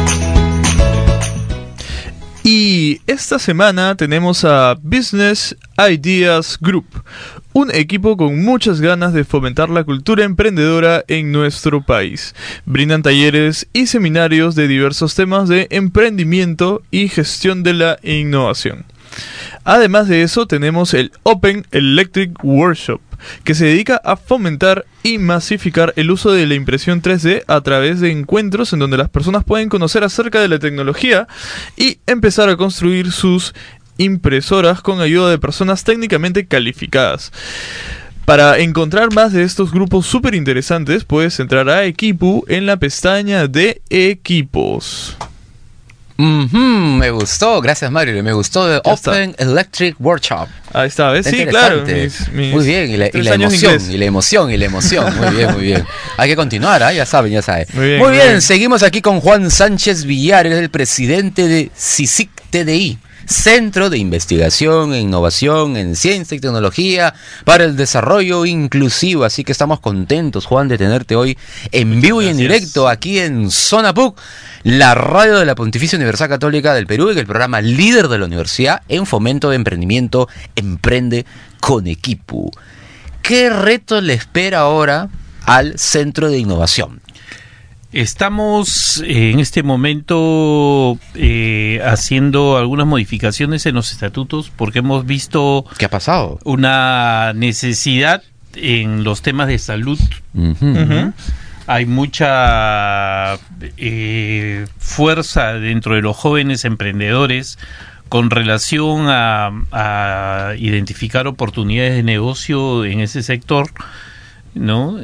Y esta semana tenemos a Business Ideas Group, un equipo con muchas ganas de fomentar la cultura emprendedora en nuestro país. Brindan talleres y seminarios de diversos temas de emprendimiento y gestión de la innovación. Además de eso, tenemos el Open Electric Workshop, que se dedica a fomentar y masificar el uso de la impresión 3D a través de encuentros en donde las personas pueden conocer acerca de la tecnología y empezar a construir sus impresoras con ayuda de personas técnicamente calificadas. Para encontrar más de estos grupos súper interesantes, puedes entrar a Equipu en la pestaña de equipos. Me gustó, gracias Mario, me gustó de Open Electric Workshop. Ahí está, ¿ves? Sí, claro. Muy bien, y la emoción. Muy bien. Hay que continuar, ya saben. Muy bien, seguimos aquí con Juan Sánchez Villar, es el presidente de CICIC TDI, Centro de Investigación e Innovación en Ciencia y Tecnología para el Desarrollo Inclusivo. Así que estamos contentos, Juan, de tenerte hoy en vivo y en directo aquí en Zona PUC, la radio de la Pontificia Universidad Católica del Perú, y el programa líder de la universidad en fomento de emprendimiento Emprende con Equipu. ¿Qué reto le espera ahora al Centro de Innovación? Estamos en este momento haciendo algunas modificaciones en los estatutos porque hemos visto... ¿Qué ha pasado? Una necesidad en los temas de salud. Hay mucha fuerza dentro de los jóvenes emprendedores con relación a identificar oportunidades de negocio en ese sector, ¿no?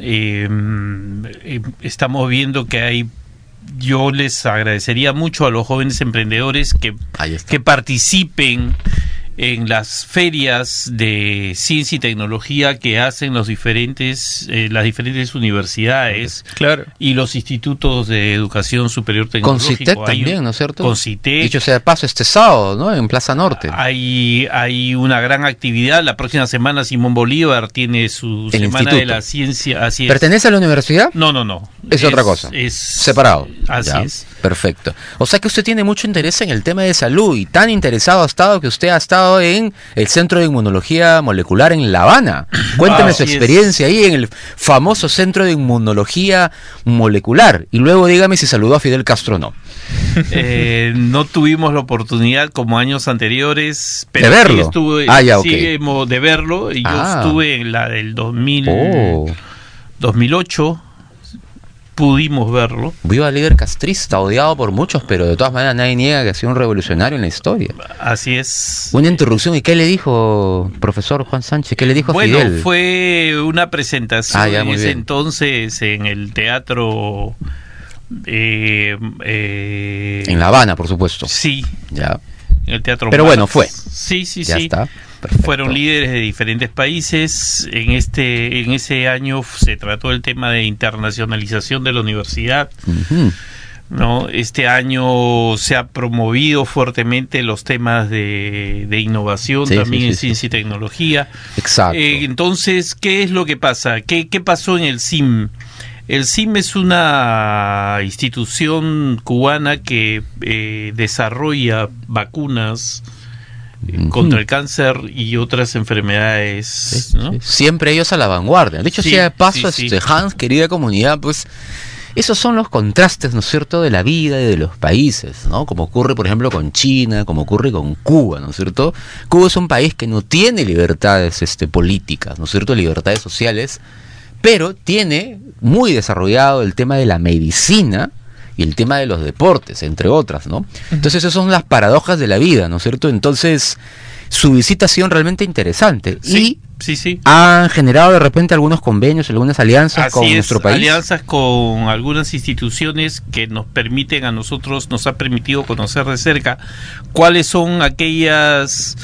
Estamos viendo que yo les agradecería mucho a los jóvenes emprendedores que participen en las ferias de ciencia y tecnología que hacen las diferentes universidades, claro, y los institutos de educación superior tecnológica. Con CITEC también, ¿no es cierto? Con CITEC. Dicho sea de paso, este sábado, ¿no? En Plaza Norte. Hay una gran actividad. La próxima semana Simón Bolívar tiene su Semana instituto de la Ciencia. Así es. ¿Pertenece a la universidad? No. Es otra cosa. Es separado. Así es. Perfecto. O sea que usted tiene mucho interés en el tema de salud, y tan interesado ha estado que usted ha estado en el Centro de Inmunología Molecular en La Habana. Cuénteme su experiencia ahí en el famoso Centro de Inmunología Molecular, y luego dígame si saludó a Fidel Castro o no. No tuvimos la oportunidad como años anteriores, pero de verlo. Sí estuve, de verlo, y yo estuve en la del 2008. Pudimos verlo. Viva líder castrista, odiado por muchos, pero de todas maneras nadie niega que ha sido un revolucionario en la historia. Así es. Una interrupción. ¿Y qué le dijo, profesor Juan Sánchez? ¿Qué le dijo a Fidel? Bueno, fue una presentación en ese entonces en el teatro... en La Habana, por supuesto. Sí. Ya. En el teatro. Pero bueno, fue. Sí. Ya está. Perfecto. Fueron líderes de diferentes países. En ese año se trató el tema de internacionalización de la universidad. ¿No? Este año se ha promovido fuertemente los temas de innovación, también en ciencia y tecnología. Exacto. Entonces, ¿qué es lo que pasa? ¿Qué pasó en el CIM? El CIM es una institución cubana que desarrolla vacunas contra el cáncer y otras enfermedades, ¿no? Siempre ellos a la vanguardia. De hecho, sea de paso, Hans, querida comunidad, pues esos son los contrastes, ¿no es cierto?, de la vida y de los países, ¿no? Como ocurre, por ejemplo, con China, como ocurre con Cuba, ¿no es cierto? Cuba es un país que no tiene libertades políticas, ¿no es cierto?, libertades sociales, pero tiene muy desarrollado el tema de la medicina y el tema de los deportes, entre otras, ¿no? Entonces esas son las paradojas de la vida, ¿no es cierto? Entonces su visita ha sido realmente interesante. Sí. Han generado de repente algunos convenios, algunas alianzas con nuestro país. Alianzas con algunas instituciones que nos permiten a nosotros, nos ha permitido conocer de cerca cuáles son aquellas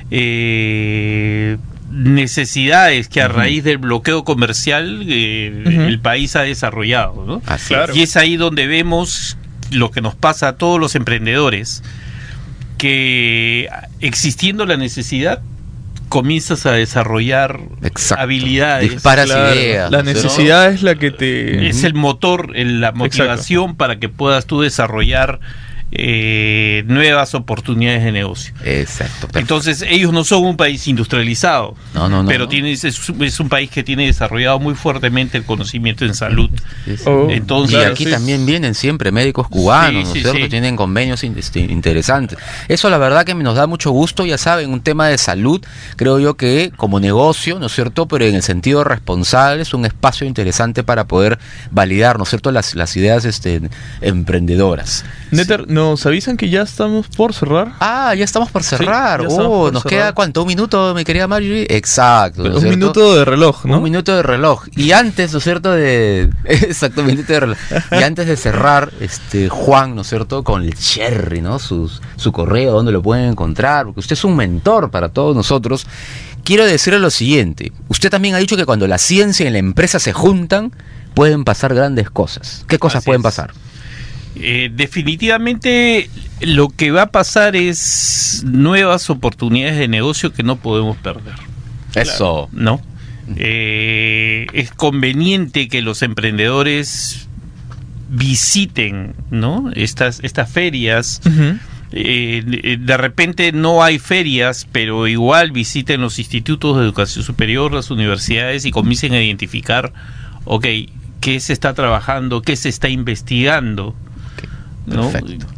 necesidades que a raíz del bloqueo comercial el país ha desarrollado, ¿no? Claro. Y es ahí donde vemos lo que nos pasa a todos los emprendedores, que existiendo la necesidad, comienzas a desarrollar habilidades. Disparas ideas. La necesidad es la que te... Es el motor, la motivación para que puedas tú desarrollar nuevas oportunidades de negocio. Exacto. Perfecto. Entonces, ellos no son un país industrializado, pero es un país que tiene desarrollado muy fuertemente el conocimiento en salud. Entonces, y aquí también vienen siempre médicos cubanos, ¿no es cierto? Tienen convenios interesantes. Eso la verdad que nos da mucho gusto, ya saben, un tema de salud, creo yo que como negocio, ¿no es cierto? Pero en el sentido responsable es un espacio interesante para poder validar, ¿no es cierto? Las ideas emprendedoras. Neter, nos avisan que ya estamos por cerrar. Ah, ya estamos por cerrar. Sí, nos queda ¿cuánto? ¿Un minuto, mi querida Marjorie? Exacto. Un minuto de reloj, ¿no? Un minuto de reloj. Y antes, ¿no es cierto? Exacto, un minuto de reloj. Y antes de cerrar, Juan, ¿no es cierto? Con el Cherry, ¿no? Su correo, donde lo pueden encontrar, porque usted es un mentor para todos nosotros. Quiero decirle lo siguiente. Usted también ha dicho que cuando la ciencia y la empresa se juntan, pueden pasar grandes cosas. ¿Qué cosas pueden pasar? Definitivamente lo que va a pasar es nuevas oportunidades de negocio que no podemos perder. Eso. ¿No? Es conveniente que los emprendedores visiten, ¿no? Estas ferias. De repente no hay ferias, pero igual visiten los institutos de educación superior, las universidades, y comiencen a identificar, qué se está trabajando, qué se está investigando, ¿no?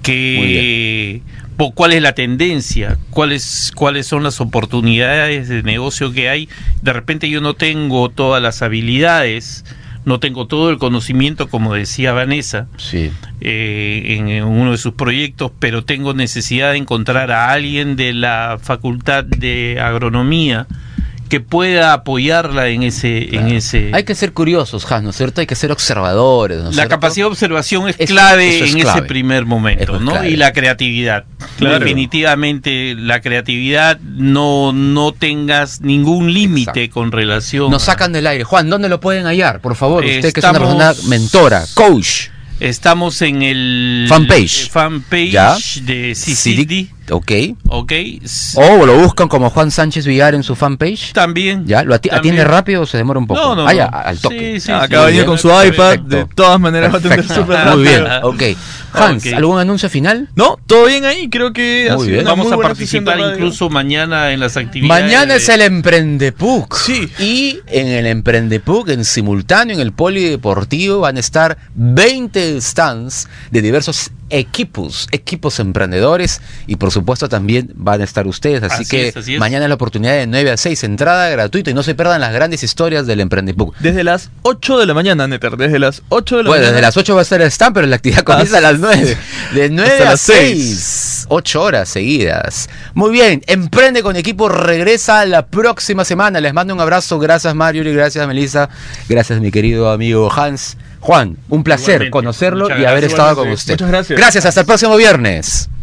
¿Cuál es la tendencia? ¿Cuáles son las oportunidades de negocio que hay? De repente yo no tengo todas las habilidades, no tengo todo el conocimiento, como decía Vanessa, en uno de sus proyectos, pero tengo necesidad de encontrar a alguien de la Facultad de Agronomía que pueda apoyarla en ese... Hay que ser curiosos, Hans, ¿no es cierto? Hay que ser observadores, ¿no es cierto? La capacidad de observación es clave en ese primer momento, ¿no? Y la creatividad. Definitivamente la creatividad, no tengas ningún límite con relación... Nos sacan del aire. Juan, ¿dónde lo pueden hallar? Por favor, usted que es una persona mentora, coach. Estamos en el fanpage de CCD. Ok. O lo buscan como Juan Sánchez Villar en su fanpage. También. ¿Ya? ¿Lo atiende rápido o se demora un poco? No. Al toque. Acaba de venir con su iPad. De todas maneras va a atender súper rápido. Muy bien, ok. Hans, ¿algún anuncio final? No, todo bien ahí. Creo que vamos a participar incluso mañana en las actividades. Mañana es el Emprendepuc. Sí. Y en el Emprendepuc, en simultáneo, en el Polideportivo, van a estar 20 stands de diversos equipos emprendedores, y por supuesto también van a estar ustedes, así que mañana es la oportunidad de 9 a 6, entrada gratuita, y no se pierdan las grandes historias del Emprendepuc. Desde las 8 de la mañana, Neter, desde las 8 de la mañana. Desde las 8 va a estar el stand, pero la actividad comienza a las 9, de 9 a 6, 8 horas seguidas. Muy bien, Emprende con Equipo regresa la próxima semana, les mando un abrazo, gracias Marjorie, gracias Melissa, gracias mi querido amigo Hans. Juan, un placer conocerlo y haber estado con usted. Muchas gracias. Gracias, hasta el próximo viernes.